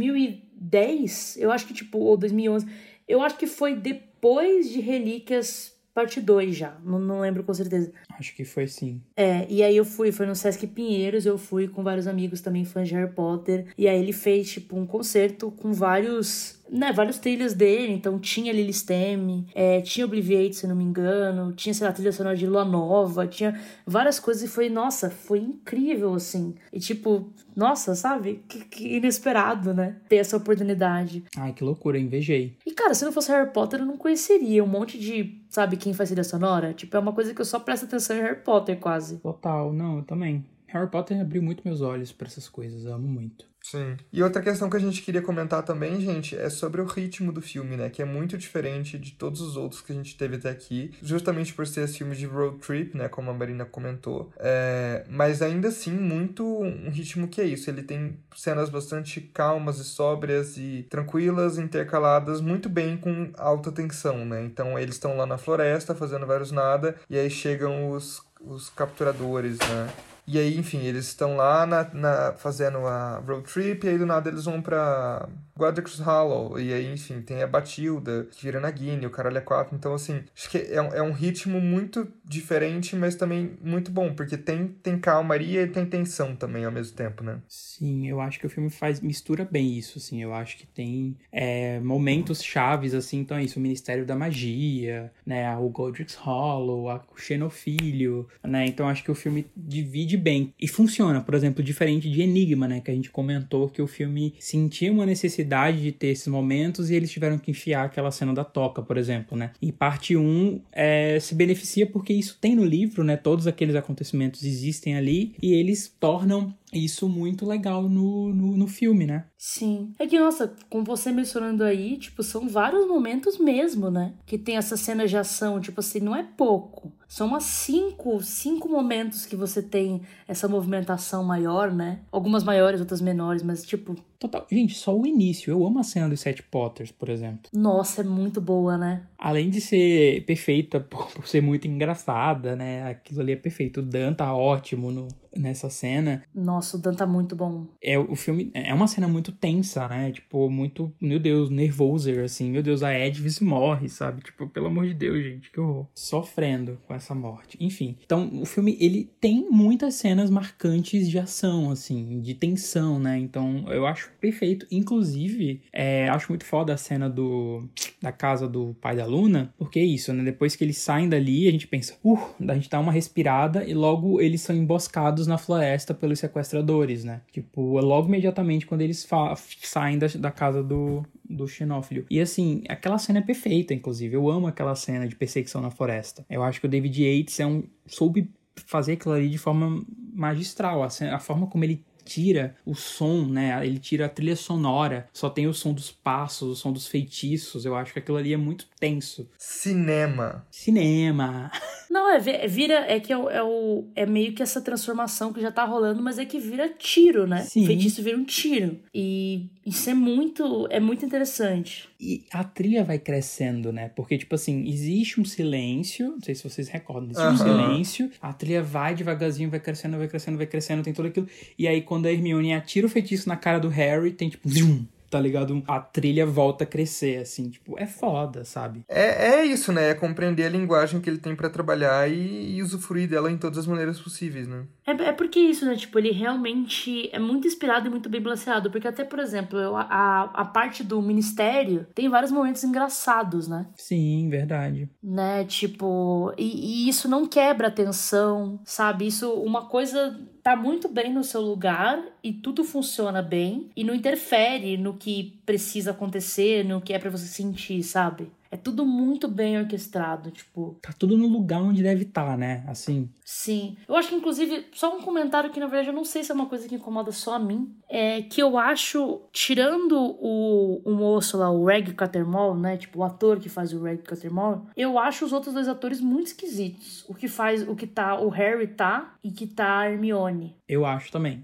2010, eu acho que, tipo, ou 2011. Eu acho que foi depois de Relíquias Parte 2 já, não lembro com certeza. Acho que foi sim. E aí foi no Sesc Pinheiros, eu fui com vários amigos também fãs de Harry Potter, e aí ele fez, tipo, um concerto com vários trilhas dele, então tinha Lily Stem, tinha Obliviate, se não me engano, tinha, sei lá, trilha sonora de Lua Nova, tinha várias coisas e foi incrível, assim. E tipo, nossa, sabe? Que inesperado, né? Ter essa oportunidade. Ai, que loucura, invejei. E cara, se não fosse Harry Potter, eu não conheceria um monte de, sabe, quem faz trilha sonora? Tipo, é uma coisa que eu só presto atenção em Harry Potter, quase. Total, não, eu também. Harry Potter abriu muito meus olhos pra essas coisas, eu amo muito. Sim. E outra questão que a gente queria comentar também, gente, é sobre o ritmo do filme, né? Que é muito diferente de todos os outros que a gente teve até aqui, justamente por ser esse filme de road trip, né? Como a Marina comentou. Mas ainda assim, muito um ritmo que é isso. Ele tem cenas bastante calmas e sóbrias e tranquilas, intercaladas muito bem com alta tensão, né? Então eles estão lá na floresta fazendo vários nada, e aí chegam os capturadores, né? E aí, enfim, eles estão lá fazendo a road trip, e aí do nada eles vão pra Godric's Hollow, e aí, enfim, tem a Batilda, que vira Nagini, o caralho é 4, então, assim, acho que é um ritmo muito diferente, mas também muito bom, porque tem calmaria e tem tensão também ao mesmo tempo, né? Sim, eu acho que o filme mistura bem isso, assim, eu acho que tem momentos chaves, assim, então é isso, o Ministério da Magia, né, o Godric's Hollow, o Xenofilho, né, então acho que o filme divide bem, e funciona, por exemplo, diferente de Enigma, né, que a gente comentou que o filme sentia uma necessidade de ter esses momentos e eles tiveram que enfiar aquela cena da toca, por exemplo, né, e parte 1 se beneficia porque isso tem no livro, né, todos aqueles acontecimentos existem ali, e eles tornam isso muito legal no filme, né? Sim. É que, nossa, com você mencionando aí, tipo, são vários momentos mesmo, né? Que tem essas cenas de ação, tipo assim, não é pouco. São umas cinco momentos que você tem essa movimentação maior, né? Algumas maiores, outras menores, mas tipo... Total. Gente, só o início. Eu amo a cena dos 7 Potters, por exemplo. Nossa, é muito boa, né? Além de ser perfeita por ser muito engraçada, né? Aquilo ali é perfeito. O Dan tá ótimo nessa cena. Nossa, o Dan tá muito bom. O filme é uma cena muito tensa, né? Tipo, muito, meu Deus, nervoser, assim. Meu Deus, a Edvis morre, sabe? Tipo, pelo amor de Deus, gente, que horror. Sofrendo com essa morte. Enfim. Então, o filme, ele tem muitas cenas marcantes de ação, assim, de tensão, né? Então, eu acho perfeito. Inclusive, acho muito foda a cena da casa do pai da Luna, porque é isso, né? Depois que eles saem dali, a gente pensa, a gente dá uma respirada e logo eles são emboscados na floresta pelos sequestradores, né? Tipo, logo imediatamente quando eles saem da casa do Xenófilo. E assim, aquela cena é perfeita, inclusive. Eu amo aquela cena de perseguição na floresta. Eu acho que o David Yates soube fazer aquilo ali de forma magistral. A forma como ele tira o som, né? Ele tira a trilha sonora. Só tem o som dos passos, o som dos feitiços. Eu acho que aquilo ali é muito tenso. Cinema. Não, é meio que essa transformação que já tá rolando, mas é que vira tiro, né? Sim. O feitiço vira um tiro. E isso é muito interessante. E a trilha vai crescendo, né? Porque, tipo assim, existe um silêncio, não sei se vocês recordam, existe um silêncio, a trilha vai devagarzinho, vai crescendo, tem tudo aquilo. E aí, quando a Hermione atira o feitiço na cara do Harry, tem tipo, zoom, tá ligado? A trilha volta a crescer, assim, tipo, é foda, sabe? É isso, né? É compreender a linguagem que ele tem pra trabalhar e usufruir dela em todas as maneiras possíveis, né? É porque isso, né? Tipo, ele realmente é muito inspirado e muito bem balanceado. Porque até, por exemplo, a parte do ministério tem vários momentos engraçados, né? Sim, verdade. Né? Tipo, e isso não quebra a tensão, sabe? Isso, uma coisa tá muito bem no seu lugar e tudo funciona bem e não interfere no que precisa acontecer, no que é pra você sentir, sabe? É tudo muito bem orquestrado, tipo... Tá tudo no lugar onde deve estar, né? Assim. Sim. Eu acho que, inclusive, só um comentário que, na verdade, eu não sei se é uma coisa que incomoda só a mim. É que eu acho, tirando o moço lá, o Reg Cattermole, né? Tipo, o ator que faz o Reg Cattermole, eu acho os outros dois atores muito esquisitos. O que tá o Harry tá e que tá a Hermione. Eu acho também.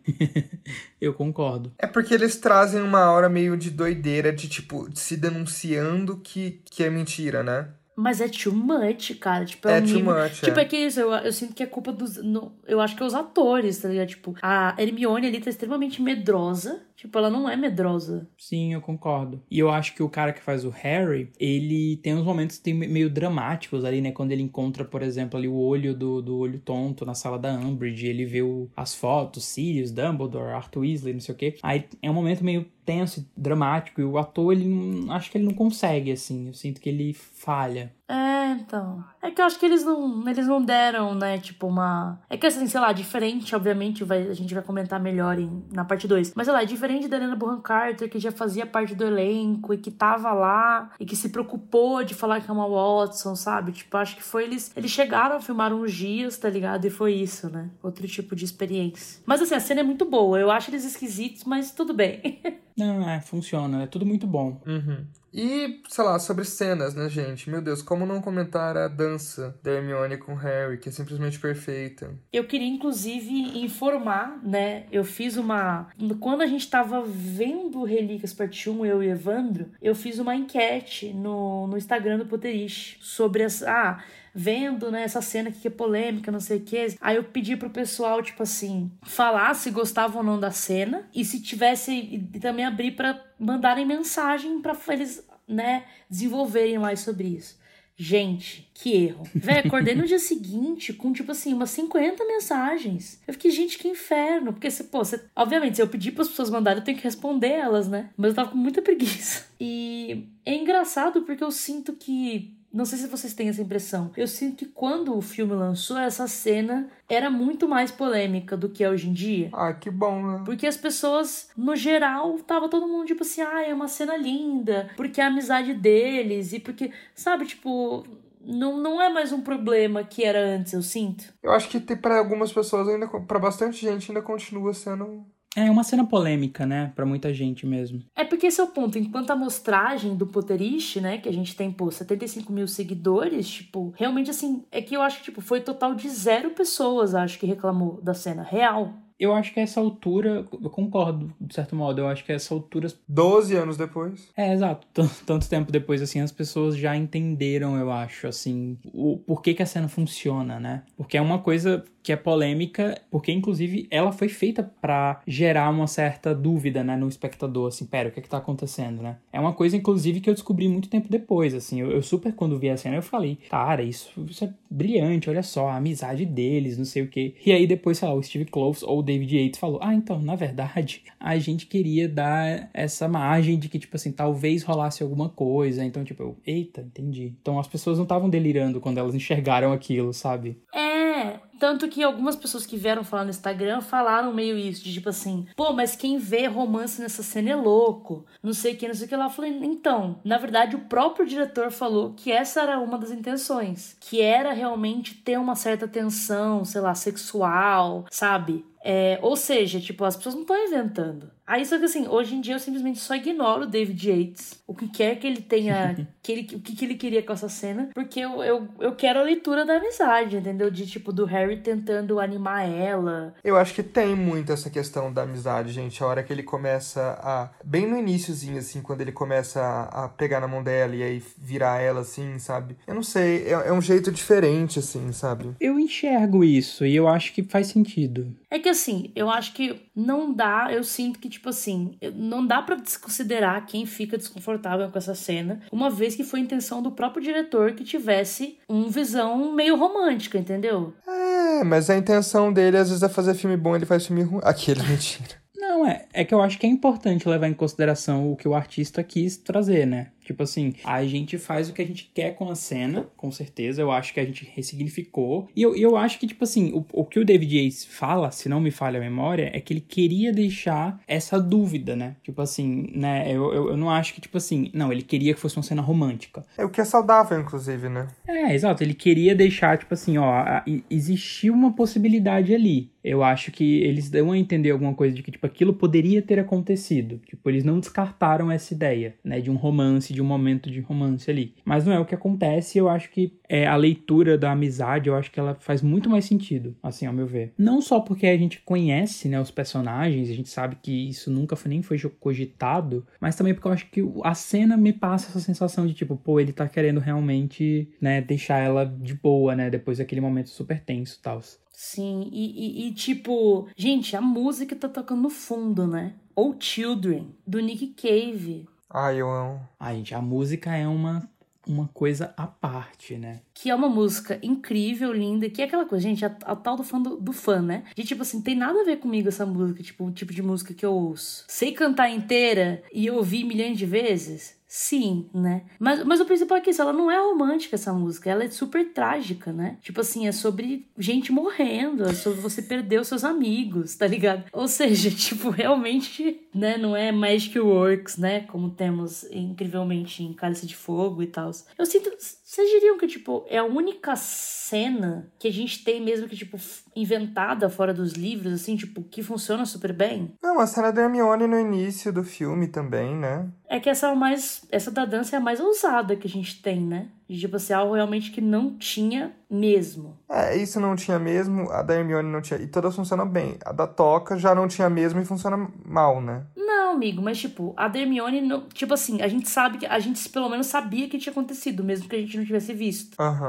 Eu concordo. É porque eles trazem uma aura meio de doideira, de tipo, se denunciando que é mentira, né? Mas é too much, cara. Tipo, é too much, Tipo, é que isso, eu sinto que é culpa dos... eu acho que é os atores, tá ligado? Tipo, a Hermione ali tá extremamente medrosa. Tipo, ela não é medrosa. Sim, eu concordo. E eu acho que o cara que faz o Harry, ele tem uns momentos meio dramáticos ali, né? Quando ele encontra, por exemplo, ali o olho do olho tonto na sala da Umbridge, ele vê as fotos, Sirius, Dumbledore, Arthur Weasley, não sei o quê. Aí é um momento meio tenso e dramático, e o ator, acho que ele não consegue, assim. Eu sinto que ele falha. Então. É que eu acho que eles não deram, né, tipo, uma... É que, assim, sei lá, diferente, obviamente, a gente vai comentar melhor na parte 2. Mas, sei lá, é diferente da Helena Bonham Carter, que já fazia parte do elenco e que tava lá e que se preocupou de falar com a Emma Watson, sabe? Tipo, acho que foi eles chegaram, filmaram uns dias, tá ligado? E foi isso, né? Outro tipo de experiência. Mas, assim, a cena é muito boa. Eu acho eles esquisitos, mas tudo bem. Não, funciona. É tudo muito bom. Uhum. E, sei lá, sobre cenas, né, gente? Meu Deus, como não comentar a dança da Hermione com Harry, que é simplesmente perfeita. Eu queria, inclusive, informar, né? Eu fiz uma... Quando a gente tava vendo Relíquias Parte 1, eu e Evandro, eu fiz uma enquete no Instagram do Potterish sobre essa... vendo, né, essa cena aqui que é polêmica, não sei o que. Aí eu pedi pro pessoal, tipo assim, falar se gostavam ou não da cena e se tivesse, e também abrir pra mandarem mensagem pra eles, né, desenvolverem mais sobre isso. Gente, que erro. Véi, acordei no dia seguinte com, tipo assim, umas 50 mensagens. Eu fiquei, gente, que inferno. Porque, obviamente, se eu pedir pras pessoas mandarem, eu tenho que responder elas, né? Mas eu tava com muita preguiça. E é engraçado porque eu sinto que... Não sei se vocês têm essa impressão. Eu sinto que quando o filme lançou, essa cena era muito mais polêmica do que é hoje em dia. Ah, que bom, né? Porque as pessoas, no geral, tava todo mundo tipo assim, é uma cena linda, porque é a amizade deles, e porque, sabe, tipo... Não é mais um problema que era antes, eu sinto. Eu acho que pra algumas pessoas, ainda, pra bastante gente, ainda continua sendo... É uma cena polêmica, né? Pra muita gente mesmo. É porque esse é o ponto. Enquanto a amostragem do Potterish, né? Que a gente tem, 75 mil seguidores, tipo... Realmente, assim, é que eu acho que, tipo, foi total de 0 pessoas, acho, que reclamou da cena real. Eu acho que a essa altura, eu concordo, de certo modo, eu acho que a essa altura... 12 anos depois. Exato. Tanto tempo depois, assim, as pessoas já entenderam, eu acho, assim, o porquê que a cena funciona, né? Porque é uma coisa que é polêmica, porque, inclusive, ela foi feita pra gerar uma certa dúvida, né, no espectador, assim, pera, o que é que tá acontecendo, né? É uma coisa, inclusive, que eu descobri muito tempo depois, assim, eu super, quando vi a cena, eu falei, cara, isso é brilhante, olha só, a amizade deles, não sei o quê. E aí, depois, sei lá, o Steve Kloves ou o David Yates falou, então, na verdade, a gente queria dar essa margem de que, tipo assim, talvez rolasse alguma coisa, então, tipo, eita, entendi. Então, as pessoas não estavam delirando quando elas enxergaram aquilo, sabe? Tanto que algumas pessoas que vieram falar no Instagram falaram meio isso, de tipo assim, mas quem vê romance nessa cena é louco, não sei o que lá. Eu falei, então, na verdade o próprio diretor falou que essa era uma das intenções, que era realmente ter uma certa tensão, sei lá, sexual, sabe? Ou seja, tipo, as pessoas não estão inventando. Aí, só que assim, hoje em dia eu simplesmente só ignoro o David Yates, o que quer que ele tenha, o que ele queria com essa cena, porque eu quero a leitura da amizade, entendeu? De tipo, do Harry tentando animar ela. Eu acho que tem muito essa questão da amizade, gente. A hora que ele começa bem no iniciozinho, assim, quando ele começa a pegar na mão dela e aí virar ela, assim, sabe? Eu não sei, é um jeito diferente, assim, sabe? Eu enxergo isso e eu acho que faz sentido. É que assim, eu acho que não dá, eu sinto que, tipo assim, não dá pra desconsiderar quem fica desconfortável com essa cena, uma vez que foi a intenção do próprio diretor que tivesse uma visão meio romântica, entendeu? Mas a intenção dele, às vezes, é fazer filme bom, ele faz filme ruim. Aquele, mentira. Não, é que eu acho que é importante levar em consideração o que o artista quis trazer, né? Tipo assim, a gente faz o que a gente quer com a cena, com certeza. Eu acho que a gente ressignificou. E eu acho que, tipo assim, o que o David Yates fala, se não me falha a memória, é que ele queria deixar essa dúvida, né? Tipo assim, né? Eu não acho que, tipo assim... Não, ele queria que fosse uma cena romântica. É o que é saudável, inclusive, né? Exato. Ele queria deixar, tipo assim, existiu uma possibilidade ali. Eu acho que eles dão a entender alguma coisa de que, tipo, aquilo poderia ter acontecido. Tipo, eles não descartaram essa ideia, né? De um romance, de um momento de romance ali. Mas não é o que acontece, eu acho que a leitura da amizade, eu acho que ela faz muito mais sentido, assim, ao meu ver. Não só porque a gente conhece, né, os personagens, a gente sabe que isso nunca nem foi cogitado, mas também porque eu acho que a cena me passa essa sensação de, tipo, ele tá querendo realmente, né, deixar ela de boa, né, depois daquele momento super tenso e tal. Sim, e tipo, gente, a música tá tocando no fundo, né? Ou Children, do Nick Cave. Eu amo. Gente, a música é uma coisa à parte, né? Que é uma música incrível, linda, que é aquela coisa, gente, a tal do fã, né? De tipo assim, tem nada a ver comigo essa música, tipo, o tipo de música que eu ouço. Sei cantar inteira e ouvi milhões de vezes? Sim, né? Mas o principal é que isso, ela não é romântica, essa música. Ela é super trágica, né? Tipo assim, é sobre gente morrendo, é sobre você perder os seus amigos, tá ligado? Ou seja, tipo, realmente, né? Não é Magic Works, né? Como temos incrivelmente em Cálice de Fogo e tal. Eu sinto... Vocês diriam que, tipo, é a única cena que a gente tem mesmo que, tipo, inventada fora dos livros, assim, tipo, que funciona super bem? Não, a cena da Hermione no início do filme também, né? É que essa da dança é a mais ousada que a gente tem, né? De, tipo assim, algo realmente que não tinha mesmo. Isso não tinha mesmo, a da Hermione não tinha. E todas funcionam bem. A da Toca já não tinha mesmo e funciona mal, né? Não, amigo, mas tipo, a da Hermione, não, tipo assim, a gente sabe que a gente pelo menos sabia que tinha acontecido, mesmo que a gente não tivesse visto. Aham.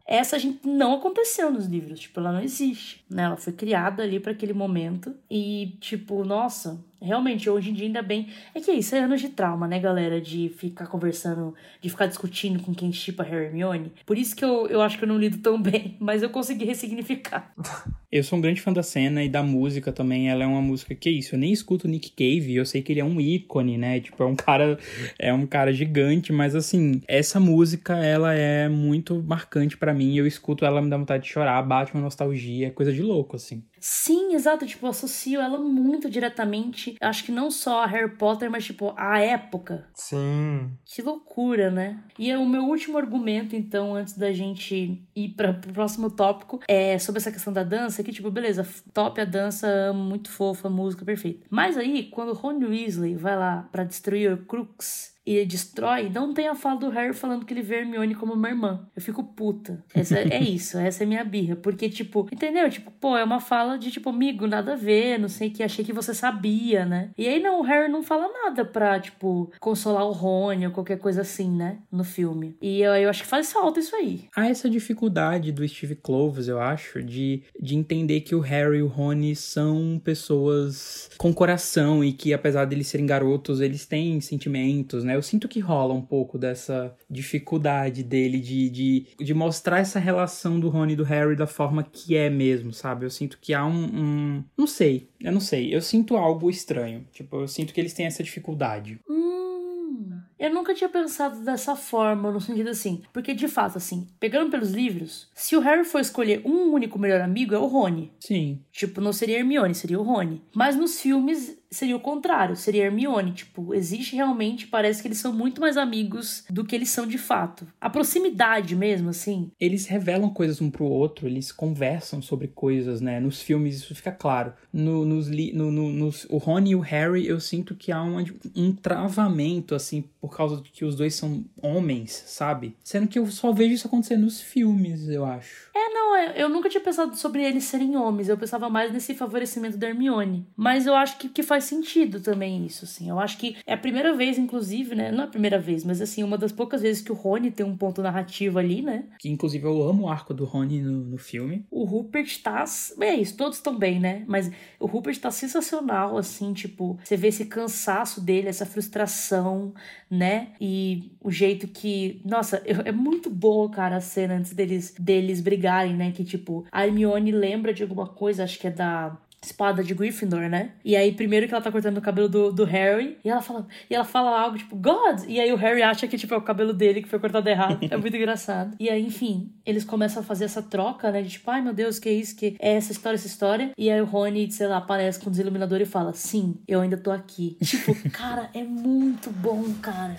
essa a gente não aconteceu nos livros, tipo, ela não existe, né? Ela foi criada ali pra aquele momento e, tipo, nossa, realmente, hoje em dia ainda bem... É que isso é anos de trauma, né, galera? De ficar conversando, de ficar discutindo com quem shippa Harry e Hermione. Por isso que eu acho que eu não lido tão bem, mas eu consegui ressignificar. Eu sou um grande fã da cena e da música também. Ela é uma música que é isso. Eu nem escuto o Nick Cave, eu sei que ele é um ícone, né? Tipo, é um cara gigante, mas assim, essa música, ela é muito marcante pra mim. Eu escuto ela, me dá vontade de chorar, bate uma nostalgia, é coisa de louco, assim. Sim, exato, tipo, eu associo ela muito diretamente, acho que não só a Harry Potter, mas, tipo, a época. Sim. Que loucura, né? E o meu último argumento, então, antes da gente ir pro próximo tópico, é sobre essa questão da dança, que, tipo, beleza, top a dança, amo, muito fofa, música perfeita. Mas aí, quando o Ron Weasley vai lá pra destruir o Horcrux, e ele destrói, não tem a fala do Harry falando que ele vê a Hermione como uma irmã. Eu fico puta. Essa é minha birra. Porque, tipo, entendeu? Tipo, pô, é uma fala de, tipo, amigo, nada a ver, não sei o que, achei que você sabia, né? E aí, não, o Harry não fala nada pra, tipo, consolar o Rony ou qualquer coisa assim, né? No filme. E eu acho que faz falta isso aí. Há essa dificuldade do Steve Kloves, eu acho, de entender que o Harry e o Rony são pessoas com coração e que, apesar deles serem garotos, eles têm sentimentos, né? Eu sinto que rola um pouco dessa dificuldade dele de mostrar essa relação do Rony e do Harry da forma que é mesmo, sabe? Eu sinto que há Não sei. Eu sinto algo estranho. Tipo, eu sinto que eles têm essa dificuldade. Eu nunca tinha pensado dessa forma, no sentido assim, porque de fato, assim, pegando pelos livros, se o Harry for escolher um único melhor amigo, é o Rony. Sim. Tipo, não seria Hermione, seria o Rony. Mas nos filmes seria o contrário, seria Hermione. Tipo, existe realmente, parece que eles são muito mais amigos do que eles são de fato. A proximidade mesmo, assim. Eles revelam coisas um pro outro, eles conversam sobre coisas, né? Nos filmes isso fica claro. O Rony e o Harry, eu sinto que há um travamento, assim, por causa de que os dois são homens, sabe? Sendo que eu só vejo isso acontecer nos filmes, eu acho. Eu nunca tinha pensado sobre eles serem homens, eu pensava mais nesse favorecimento da Hermione. Mas eu acho que faz sentido também isso, assim. Eu acho que é a primeira vez, inclusive, né? Não é a primeira vez, mas assim, uma das poucas vezes que o Rony tem um ponto narrativo ali, né? Que, inclusive, eu amo o arco do Rony no filme. O Rupert tá... É isso, todos estão bem, né? Mas o Rupert tá sensacional, assim, tipo... Você vê esse cansaço dele, essa frustração, né? E o jeito que... Nossa, é muito boa, cara, a cena antes deles brigarem, né? Que, tipo, a Hermione lembra de alguma coisa, acho que é da espada de Gryffindor, né? E aí, primeiro que ela tá cortando o cabelo do Harry, e ela fala algo, tipo, God! E aí o Harry acha que, tipo, é o cabelo dele que foi cortado errado. É muito engraçado. E aí, enfim, eles começam a fazer essa troca, né? De tipo, ai, meu Deus, que é isso? Que é essa história? E aí o Rony, sei lá, aparece com o desiluminador e fala, sim, eu ainda tô aqui. Tipo, cara, é muito bom, cara.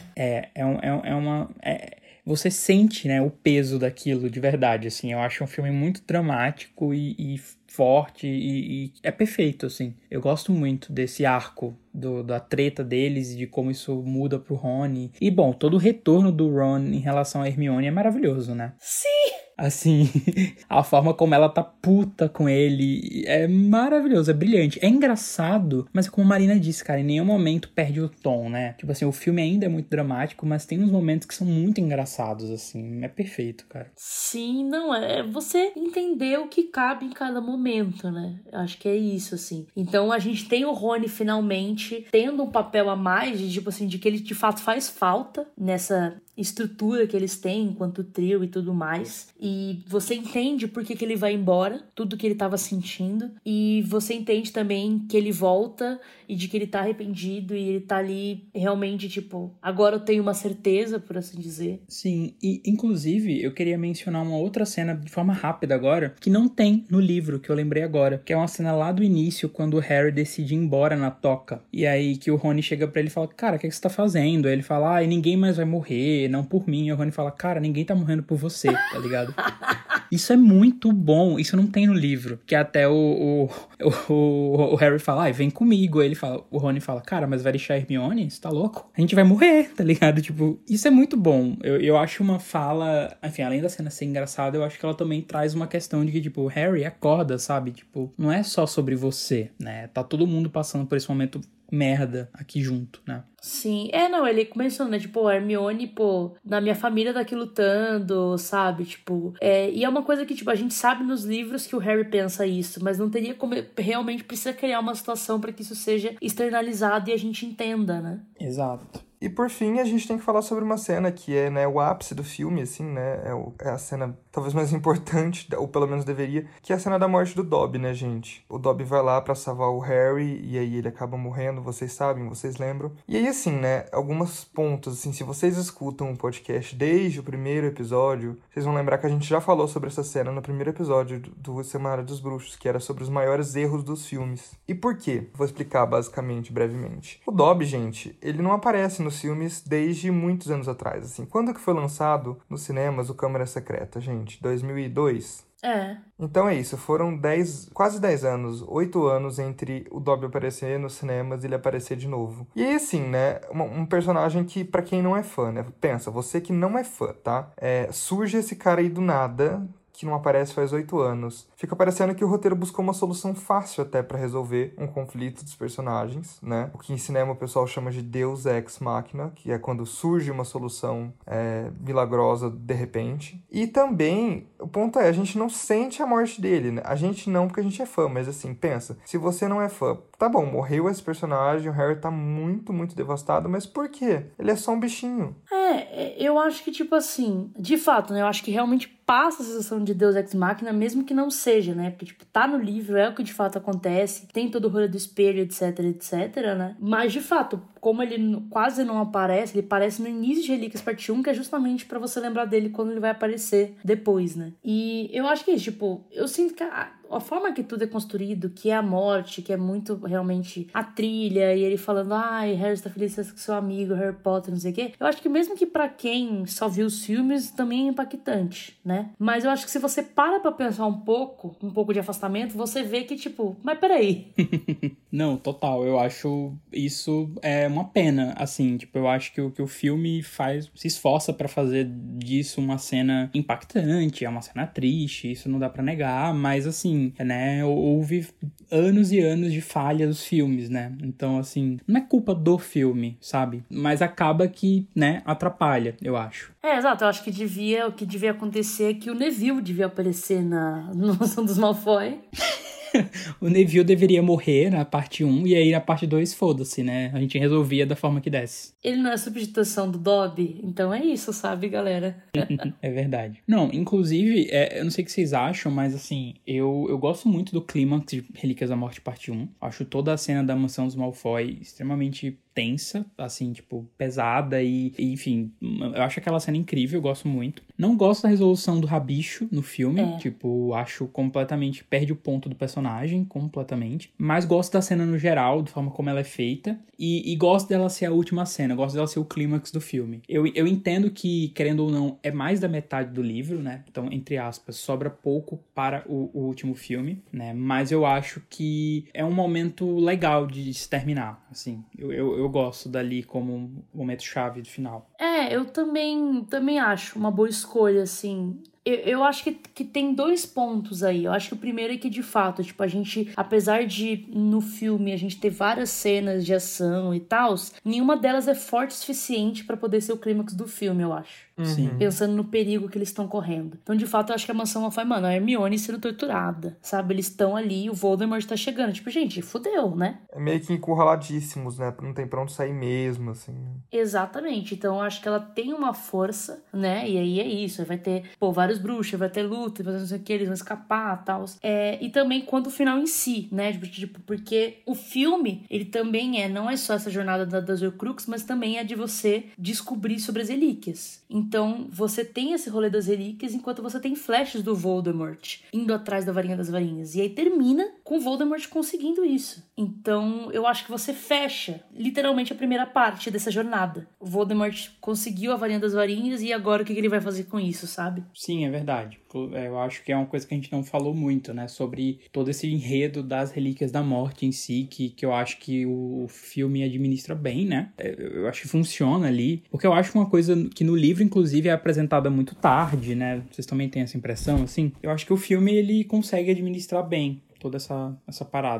Você sente, né, o peso daquilo de verdade, assim. Eu acho um filme muito dramático e forte e é perfeito, assim. Eu gosto muito desse arco da treta deles e de como isso muda pro Rony. E, bom, todo o retorno do Ron em relação a Hermione é maravilhoso, né? Sim! Assim, a forma como ela tá puta com ele é maravilhoso, é brilhante. É engraçado, mas como a Marina disse, cara, em nenhum momento perde o tom, né? Tipo assim, o filme ainda é muito dramático, mas tem uns momentos que são muito engraçados, assim. É perfeito, cara. Sim, não, é você entender o que cabe em cada momento, né? Acho que é isso, assim. Então a gente tem o Rony finalmente tendo um papel a mais, de tipo assim, de que ele de fato faz falta nessa estrutura que eles têm enquanto trio e tudo mais. E você entende por que ele vai embora, tudo que ele tava sentindo. E você entende também que ele volta e de que ele tá arrependido e ele tá ali realmente, tipo, agora eu tenho uma certeza, por assim dizer. Sim, e inclusive eu queria mencionar uma outra cena de forma rápida agora, que não tem no livro, que eu lembrei agora, que é uma cena lá do início, quando o Harry decide ir embora na toca. E aí que o Rony chega pra ele e fala, cara, o que você tá fazendo? Aí ele fala, ninguém mais vai morrer, não por mim. E o Rony fala, cara, ninguém tá morrendo por você, tá ligado? Isso é muito bom, isso não tem no livro. Que até o Harry fala, vem comigo. Aí o Rony fala, cara, mas vai deixar a Hermione? Você tá louco? A gente vai morrer, tá ligado? Tipo, isso é muito bom. Eu acho uma fala, enfim, além da cena ser engraçada, eu acho que ela também traz uma questão de que, tipo, Harry, acorda, sabe? Tipo, não é só sobre você, né? Tá todo mundo passando por esse momento merda aqui junto, né? Sim, não, ele começou, né, tipo, a Hermione, pô, na minha família tá aqui lutando, sabe, tipo, e é uma coisa que, tipo, a gente sabe nos livros que o Harry pensa isso, mas não teria como, realmente precisa criar uma situação pra que isso seja externalizado e a gente entenda, né? Exato. E por fim, a gente tem que falar sobre uma cena que é, né, o ápice do filme, assim, né, é a cena talvez mais importante, ou pelo menos deveria, que é a cena da morte do Dobby, né, gente? O Dobby vai lá pra salvar o Harry, e aí ele acaba morrendo, vocês sabem, vocês lembram. E aí, assim, né, alguns pontos, assim, se vocês escutam o podcast desde o primeiro episódio, vocês vão lembrar que a gente já falou sobre essa cena no primeiro episódio do Semana dos Bruxos, que era sobre os maiores erros dos filmes. E por quê? Vou explicar basicamente, brevemente. O Dobby, gente, ele não aparece nos filmes desde muitos anos atrás, assim. Quando que foi lançado nos cinemas o Câmara Secreta, gente? 2002? Então é isso, foram quase 10 anos, 8 anos entre o Dobby aparecer nos cinemas e ele aparecer de novo. E aí, assim, né, um personagem que, pra quem não é fã, né, pensa, você que não é fã, tá? Surge esse cara aí do nada, que não aparece faz 8 anos. Fica parecendo que o roteiro buscou uma solução fácil até pra resolver um conflito dos personagens, né? O que em cinema o pessoal chama de Deus Ex Machina, que é quando surge uma solução milagrosa de repente. E também, o ponto é, a gente não sente a morte dele, né? A gente não porque a gente é fã, mas assim, pensa, se você não é fã, tá bom, morreu esse personagem, o Harry tá muito, muito devastado, mas por quê? Ele é só um bichinho. Eu acho que, tipo assim, de fato, né? Eu acho que realmente passa a sensação de Deus Ex Machina, mesmo que não seja, né? Porque, tipo, tá no livro, é o que de fato acontece, tem todo o rolê do espelho, etc, etc, né? Mas, de fato, como ele quase não aparece, ele aparece no início de Relíquias Parte 1, que é justamente pra você lembrar dele quando ele vai aparecer depois, né? E eu acho que é isso, tipo, eu sinto que a forma que tudo é construído, que é a morte, que é muito realmente a trilha, e ele falando, ai, Harry está feliz com seu amigo, Harry Potter, não sei o quê. Eu acho que mesmo que pra quem só viu os filmes, também é impactante, né? Mas eu acho que se você pra pensar um pouco de afastamento, você vê que, tipo, mas peraí. Não, total, eu acho isso uma pena, assim, tipo, eu acho que o filme se esforça pra fazer disso uma cena impactante, é uma cena triste, isso não dá pra negar, mas, assim, né, houve anos e anos de falha dos filmes, né, então, assim, não é culpa do filme, sabe, mas acaba que, né, atrapalha, eu acho. Exato, eu acho que o que devia acontecer é que o Neville devia aparecer no Mansão dos Malfoy. O Neville deveria morrer na parte 1 e aí na parte 2 foda-se, né? A gente resolvia da forma que desse. Ele não é substituição do Dobby, então é isso, sabe, galera? É verdade. Não, inclusive, eu não sei o que vocês acham, mas assim, eu gosto muito do clímax de Relíquias da Morte parte 1. Acho toda a cena da Mansão dos Malfoy extremamente tensa, assim, tipo, pesada e enfim, eu acho aquela cena incrível, eu gosto muito. Não gosto da resolução do Rabicho no filme, tipo, acho completamente, perde o ponto do personagem, completamente, mas gosto da cena no geral, da forma como ela é feita, e gosto dela ser a última cena, gosto dela ser o clímax do filme. Eu entendo que, querendo ou não, é mais da metade do livro, né, então, entre aspas, sobra pouco para o último filme, né, mas eu acho que é um momento legal de se terminar, assim, eu gosto dali como um momento chave do final. Eu também acho uma boa escolha, assim. Eu acho que tem 2 pontos aí. Eu acho que o primeiro é que, de fato, tipo, a gente, apesar de, no filme, a gente ter várias cenas de ação e tal, nenhuma delas é forte o suficiente pra poder ser o clímax do filme, eu acho. Sim. Pensando no perigo que eles estão correndo. Então, de fato, eu acho que a mansão Malfoy, mano, a Hermione sendo torturada, sabe? Eles estão ali, o Voldemort tá chegando. Tipo, gente, fudeu, né? É meio que encurraladíssimos, né? Não tem pra onde sair mesmo, assim. Exatamente. Então, eu acho que ela tem uma força, né? E aí é isso. Vai ter, vários bruxos, vai ter luta, vai ter não sei o que, eles vão escapar e tal. E também quanto o final em si, né? Tipo, porque o filme, ele também não é só essa jornada das Horcrux, mas também é de você descobrir sobre as relíquias. Então, você tem esse rolê das relíquias enquanto você tem flashes do Voldemort indo atrás da varinha das varinhas. E aí termina com o Voldemort conseguindo isso. Então, eu acho que você fecha literalmente a primeira parte dessa jornada. O Voldemort conseguiu a varinha das varinhas e agora o que ele vai fazer com isso, sabe? Sim, é verdade. Eu acho que é uma coisa que a gente não falou muito, né? Sobre todo esse enredo das Relíquias da Morte em si, que eu acho que o filme administra bem, né? Eu acho que funciona ali. Porque eu acho uma coisa que no livro, inclusive, é apresentada muito tarde, né? Vocês também têm essa impressão, assim? Eu acho que o filme, ele consegue administrar bem toda essa parada.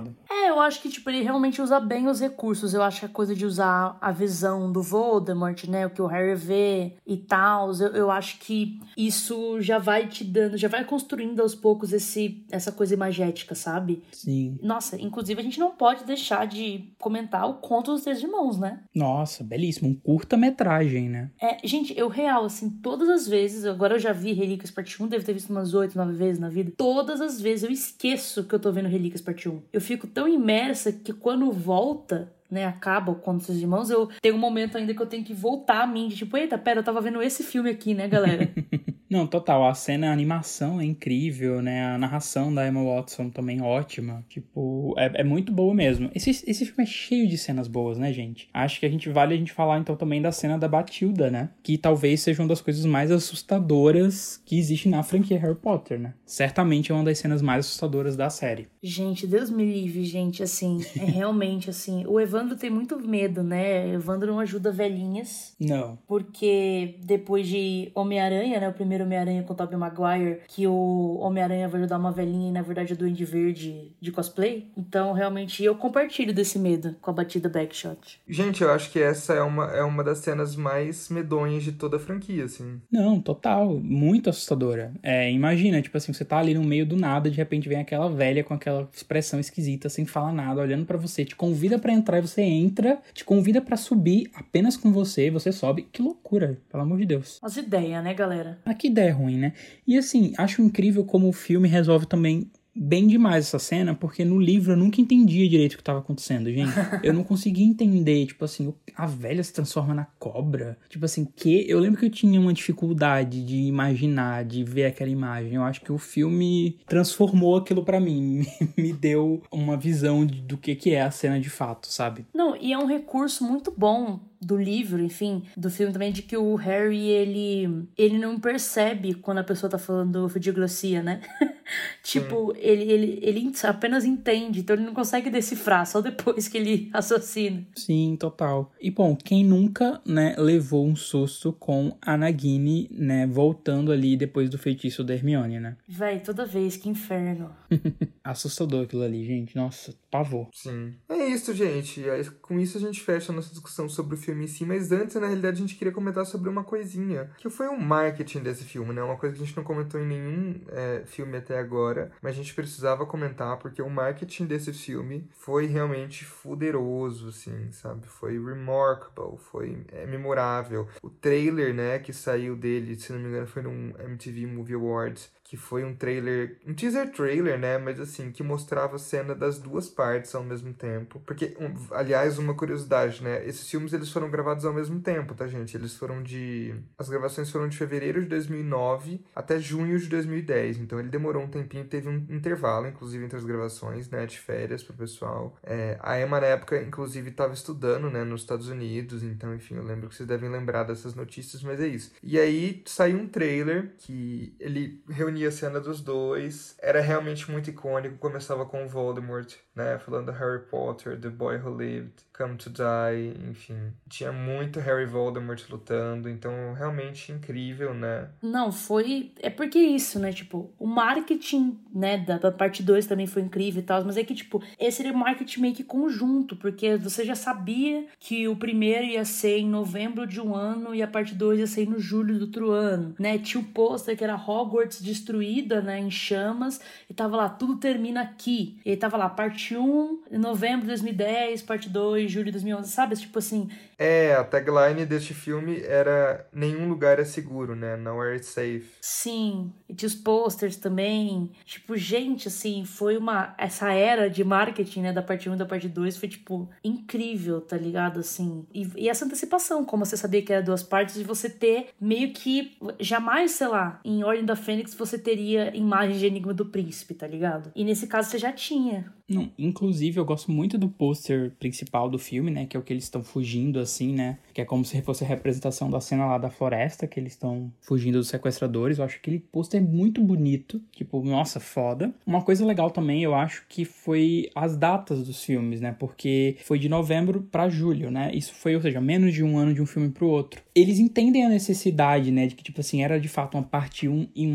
Eu acho que, tipo, ele realmente usa bem os recursos. Eu acho que a coisa de usar a visão do Voldemort, né? O que o Harry vê e tal. Eu acho que isso já vai te dando, já vai construindo aos poucos essa coisa imagética, sabe? Sim. Nossa, inclusive a gente não pode deixar de comentar o Conto dos Três Irmãos, né? Nossa, belíssimo. Um curta-metragem, né? Gente, eu real, assim, todas as vezes, agora eu já vi Relíquias Parte 1, devo ter visto umas 8, 9 vezes na vida. Todas as vezes eu esqueço que eu tô vendo Relíquias Parte 1. Eu fico tão imersa que quando volta, né, acaba o Conto dos Seus Irmãos, eu tenho um momento ainda que eu tenho que voltar a mim, de tipo, eita, pera, eu tava vendo esse filme aqui, né, galera? Não, total, a cena, a animação é incrível, né, a narração da Emma Watson também ótima, tipo, é muito boa mesmo. Esse filme é cheio de cenas boas, né, gente? Acho que vale a gente falar, então, também da cena da Batilda, né, que talvez seja uma das coisas mais assustadoras que existe na franquia Harry Potter, né? Certamente é uma das cenas mais assustadoras da série. Gente, Deus me livre, gente, assim, é realmente, assim, o Evandro tem muito medo, né, o Evandro não ajuda velhinhas. Não. Porque depois de Homem-Aranha, né, o primeiro Homem-Aranha com o Tobey Maguire, que o Homem-Aranha vai ajudar uma velhinha e na verdade o Duende Verde de cosplay, então realmente eu compartilho desse medo com a batida Backshot. Gente, eu acho que essa é uma das cenas mais medonhas de toda a franquia, assim. Não, total, muito assustadora. Imagina, tipo assim, você tá ali no meio do nada, de repente vem aquela velha com aquela expressão esquisita, sem falar nada, olhando pra você, te convida pra entrar e você entra, te convida pra subir apenas com você sobe. Que loucura, pelo amor de Deus. As ideias, né, galera? Que ideia ruim, né? E assim, acho incrível como o filme resolve também bem demais essa cena, porque no livro eu nunca entendia direito o que estava acontecendo, gente. Eu não conseguia entender, tipo assim, a velha se transforma na cobra. Tipo assim, eu lembro que eu tinha uma dificuldade de imaginar, de ver aquela imagem. Eu acho que o filme transformou aquilo pra mim, me deu uma visão do que é a cena de fato, sabe? Não, e é um recurso muito bom do livro, enfim, do filme também, de que o Harry, ele não percebe quando a pessoa tá falando diglossia, né? Tipo, ele apenas entende, então ele não consegue decifrar, só depois que ele raciocina. Sim, total. E bom, quem nunca, né, levou um susto com a Nagini, né, voltando ali depois do feitiço da Hermione, né? Véi, toda vez, que inferno. Assustador aquilo ali, gente. Nossa, pavor. Sim. É isso, gente. Com isso a gente fecha a nossa discussão sobre o filme em si, mas antes, na realidade, a gente queria comentar sobre uma coisinha, que foi o marketing desse filme, né? Uma coisa que a gente não comentou em nenhum filme até agora, mas a gente precisava comentar, porque o marketing desse filme foi realmente fuderoso, assim, sabe? Foi remarkable, foi memorável. O trailer, né, que saiu dele, se não me engano, foi num MTV Movie Awards, que foi um teaser trailer, né, mas assim, que mostrava a cena das duas partes ao mesmo tempo. Porque, aliás, uma curiosidade, né, esses filmes eles foram gravados ao mesmo tempo, tá, gente? As gravações foram de fevereiro de 2009 até junho de 2010, então ele demorou um tempinho, teve um intervalo, inclusive, entre as gravações, né, de férias pro pessoal. A Emma, na época, inclusive, estava estudando, né, nos Estados Unidos, então, enfim, eu lembro que vocês devem lembrar dessas notícias, mas é isso. E aí, saiu um trailer que ele reunia a cena dos dois, era realmente muito icônico, começava com o Voldemort, né, falando Harry Potter, The Boy Who Lived, Come to Die, enfim. Tinha muito Harry e Voldemort lutando, então realmente incrível, né? Não, é porque é isso, né, tipo, o marketing, né, da parte 2 também foi incrível e tal, mas é que, tipo, esse era um marketing meio que conjunto, porque você já sabia que o primeiro ia ser em novembro de um ano e a parte 2 ia ser no julho do outro ano, né, tinha o pôster que era Hogwarts destruída, né, em chamas, e tava lá, tudo termina aqui, e aí tava lá, parte 1, em novembro de 2010, parte 2, julho de 2011, sabe, tipo assim... A tagline deste filme era nenhum lugar é seguro, né? Nowhere is safe. Sim, e tinha os posters também. Tipo, gente, assim, foi essa era de marketing, né, da parte 1 e da parte 2 foi, tipo, incrível, tá ligado? Assim, e essa antecipação, como você sabia que era duas partes, de você ter meio que, jamais, sei lá, em Ordem da Fênix você teria imagem de Enigma do Príncipe, tá ligado? E nesse caso você já tinha. Não, inclusive, eu gosto muito do pôster principal do filme, né? Que é o que eles estão fugindo, assim, né? Que é como se fosse a representação da cena lá da floresta, que eles estão fugindo dos sequestradores. Eu acho aquele pôster muito bonito. Tipo, nossa, foda. Uma coisa legal também, eu acho que foi as datas dos filmes, né? Porque foi de novembro pra julho, né? Isso foi, ou seja, menos de um ano de um filme pro outro. Eles entendem a necessidade, né? De que, tipo assim, era de fato uma parte 1 e uma parte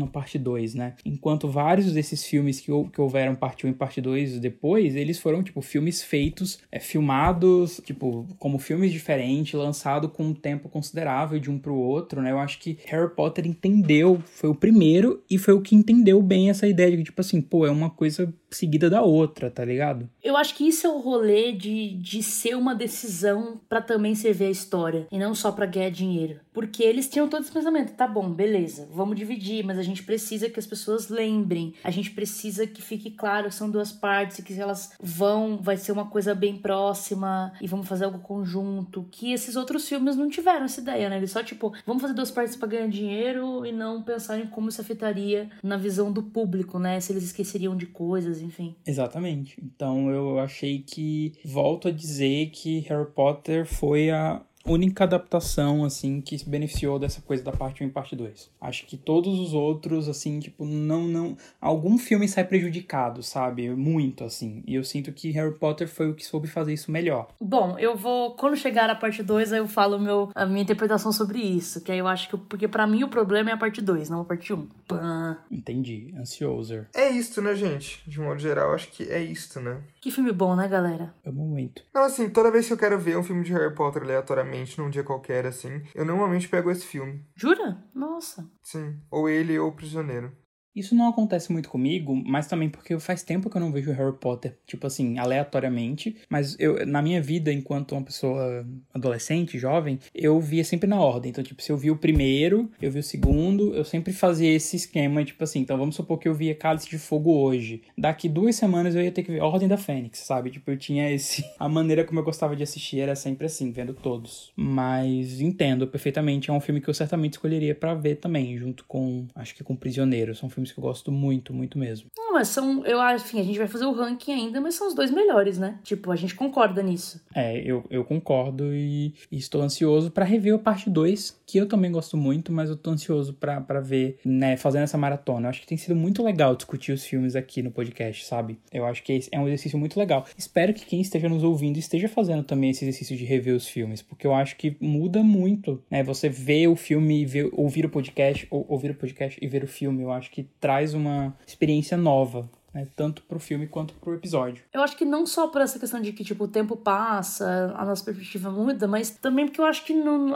2, né? Enquanto vários desses filmes que houveram parte 1 e parte 2 depois, eles foram, tipo, filmes feitos, filmados, tipo, como filmes diferentes, lançados com um tempo considerável de um pro outro, né? Eu acho que Harry Potter entendeu, foi o primeiro e foi o que entendeu bem essa ideia de que, tipo assim, pô, é uma coisa seguida da outra, tá ligado? Eu acho que isso é o rolê de ser uma decisão pra também servir a história, e não só pra ganhar dinheiro. Porque eles tinham todo esse pensamento, tá bom, beleza, vamos dividir, mas a gente precisa que as pessoas lembrem, a gente precisa que fique claro que são duas partes, e que elas vai ser uma coisa bem próxima, e vamos fazer algo conjunto, que esses outros filmes não tiveram essa ideia, né? Eles só, tipo, vamos fazer duas partes pra ganhar dinheiro, e não pensar em como isso afetaria na visão do público, né? Se eles esqueceriam de coisas, enfim. Exatamente. Então eu achei que, volto a dizer que Harry Potter foi a única adaptação, assim, que se beneficiou dessa coisa da parte 1 e parte 2. Acho que todos os outros, assim, tipo, não... Algum filme sai prejudicado, sabe? Muito, assim. E eu sinto que Harry Potter foi o que soube fazer isso melhor. Bom, eu vou... Quando chegar a parte 2, aí eu falo a minha interpretação sobre isso. Que aí eu acho que... Porque pra mim o problema é a parte 2, não a parte 1. Pã. Entendi. Ansioso. É isto, né, gente? De modo geral, acho que é isto, né? Que filme bom, né, galera? Amo muito. Não, assim, toda vez que eu quero ver um filme de Harry Potter aleatoriamente, num dia qualquer, assim, eu normalmente pego esse filme. Jura? Nossa. Sim. Ou ele ou o Prisioneiro. Isso não acontece muito comigo, mas também porque faz tempo que eu não vejo Harry Potter, tipo assim, aleatoriamente. Mas na minha vida, enquanto uma pessoa adolescente, jovem, eu via sempre na ordem. Então, tipo, se eu vi o primeiro, eu vi o segundo, eu sempre fazia esse esquema, tipo assim, então vamos supor que eu via Cálice de Fogo hoje. Daqui 2 semanas eu ia ter que ver Ordem da Fênix, sabe? Tipo, eu tinha a maneira como eu gostava de assistir era sempre assim, vendo todos. Mas entendo perfeitamente, é um filme que eu certamente escolheria pra ver também, junto com, acho que com Prisioneiro. São filmes que eu gosto muito, muito mesmo. Não, mas eu acho, enfim, a gente vai fazer o ranking ainda, mas são os 2 melhores, né? Tipo, a gente concorda nisso. Eu concordo e estou ansioso pra rever a parte 2, que eu também gosto muito, mas eu tô ansioso pra ver, né, fazendo essa maratona. Eu acho que tem sido muito legal discutir os filmes aqui no podcast, sabe? Eu acho que é um exercício muito legal. Espero que quem esteja nos ouvindo esteja fazendo também esse exercício de rever os filmes, porque eu acho que muda muito, né? Você ver o filme e ouvir o podcast, ou ouvir o podcast e ver o filme, eu acho que traz uma experiência nova, né? Tanto pro filme quanto pro episódio. Eu acho que não só por essa questão de que, tipo, o tempo passa, a nossa perspectiva muda, mas também porque eu acho que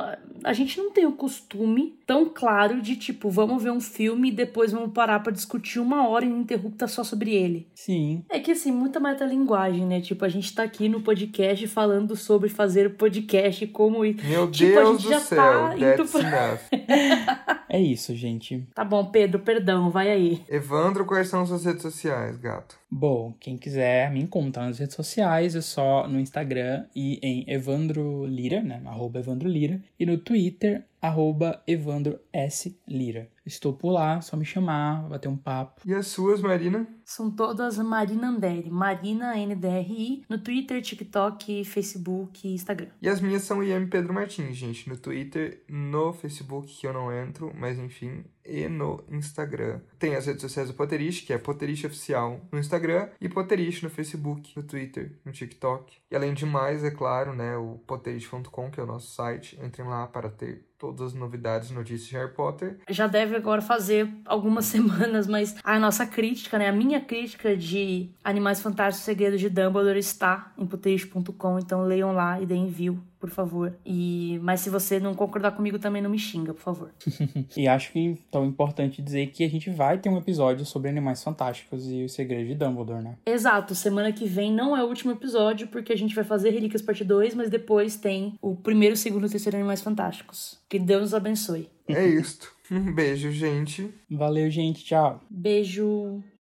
a gente não tem o costume tão claro de, tipo, vamos ver um filme e depois vamos parar pra discutir 1 hora ininterrupta só sobre ele. Sim. É que, assim, muita metalinguagem, né? Tipo, a gente tá aqui no podcast falando sobre fazer o podcast, como... Meu tipo, Deus do céu, that's enough. É isso, gente. Tá bom, Pedro, perdão, vai aí. Evandro, quais são suas redes sociais, gato? Bom, quem quiser me encontrar nas redes sociais é só no Instagram e em Evandro Lira, né? @EvandroLira. E no Twitter, @EvandroSLira. Estou por lá, só me chamar, bater um papo. E as suas, Marina? São todas Marina Anderi. Marina NDRI. No Twitter, TikTok, Facebook e Instagram. E as minhas são IM Pedro Martins, gente. No Twitter, no Facebook, que eu não entro, mas enfim, e no Instagram. Tem as redes sociais do Potterish, que é Potterish Oficial no Instagram, e Potterish no Facebook, no Twitter, no TikTok. E além de mais, é claro, né, o potterish.com, que é o nosso site. Entrem lá para ter todas as novidades, notícias de Harry Potter. Já deve agora fazer algumas semanas, mas a nossa crítica, né? A minha crítica de Animais Fantásticos Segredos de Dumbledore está em potterish.com, então leiam lá e deem view, por favor. Mas se você não concordar comigo, também não me xinga, por favor. E acho que então é importante dizer que a gente vai ter um episódio sobre Animais Fantásticos e os Segredos de Dumbledore, né? Exato, semana que vem não é o último episódio, porque a gente vai fazer Relíquias parte 2, mas depois tem o 1º, 2º e 3º Animais Fantásticos. Que Deus nos abençoe. É isto. Um beijo, gente. Valeu, gente. Tchau. Beijo.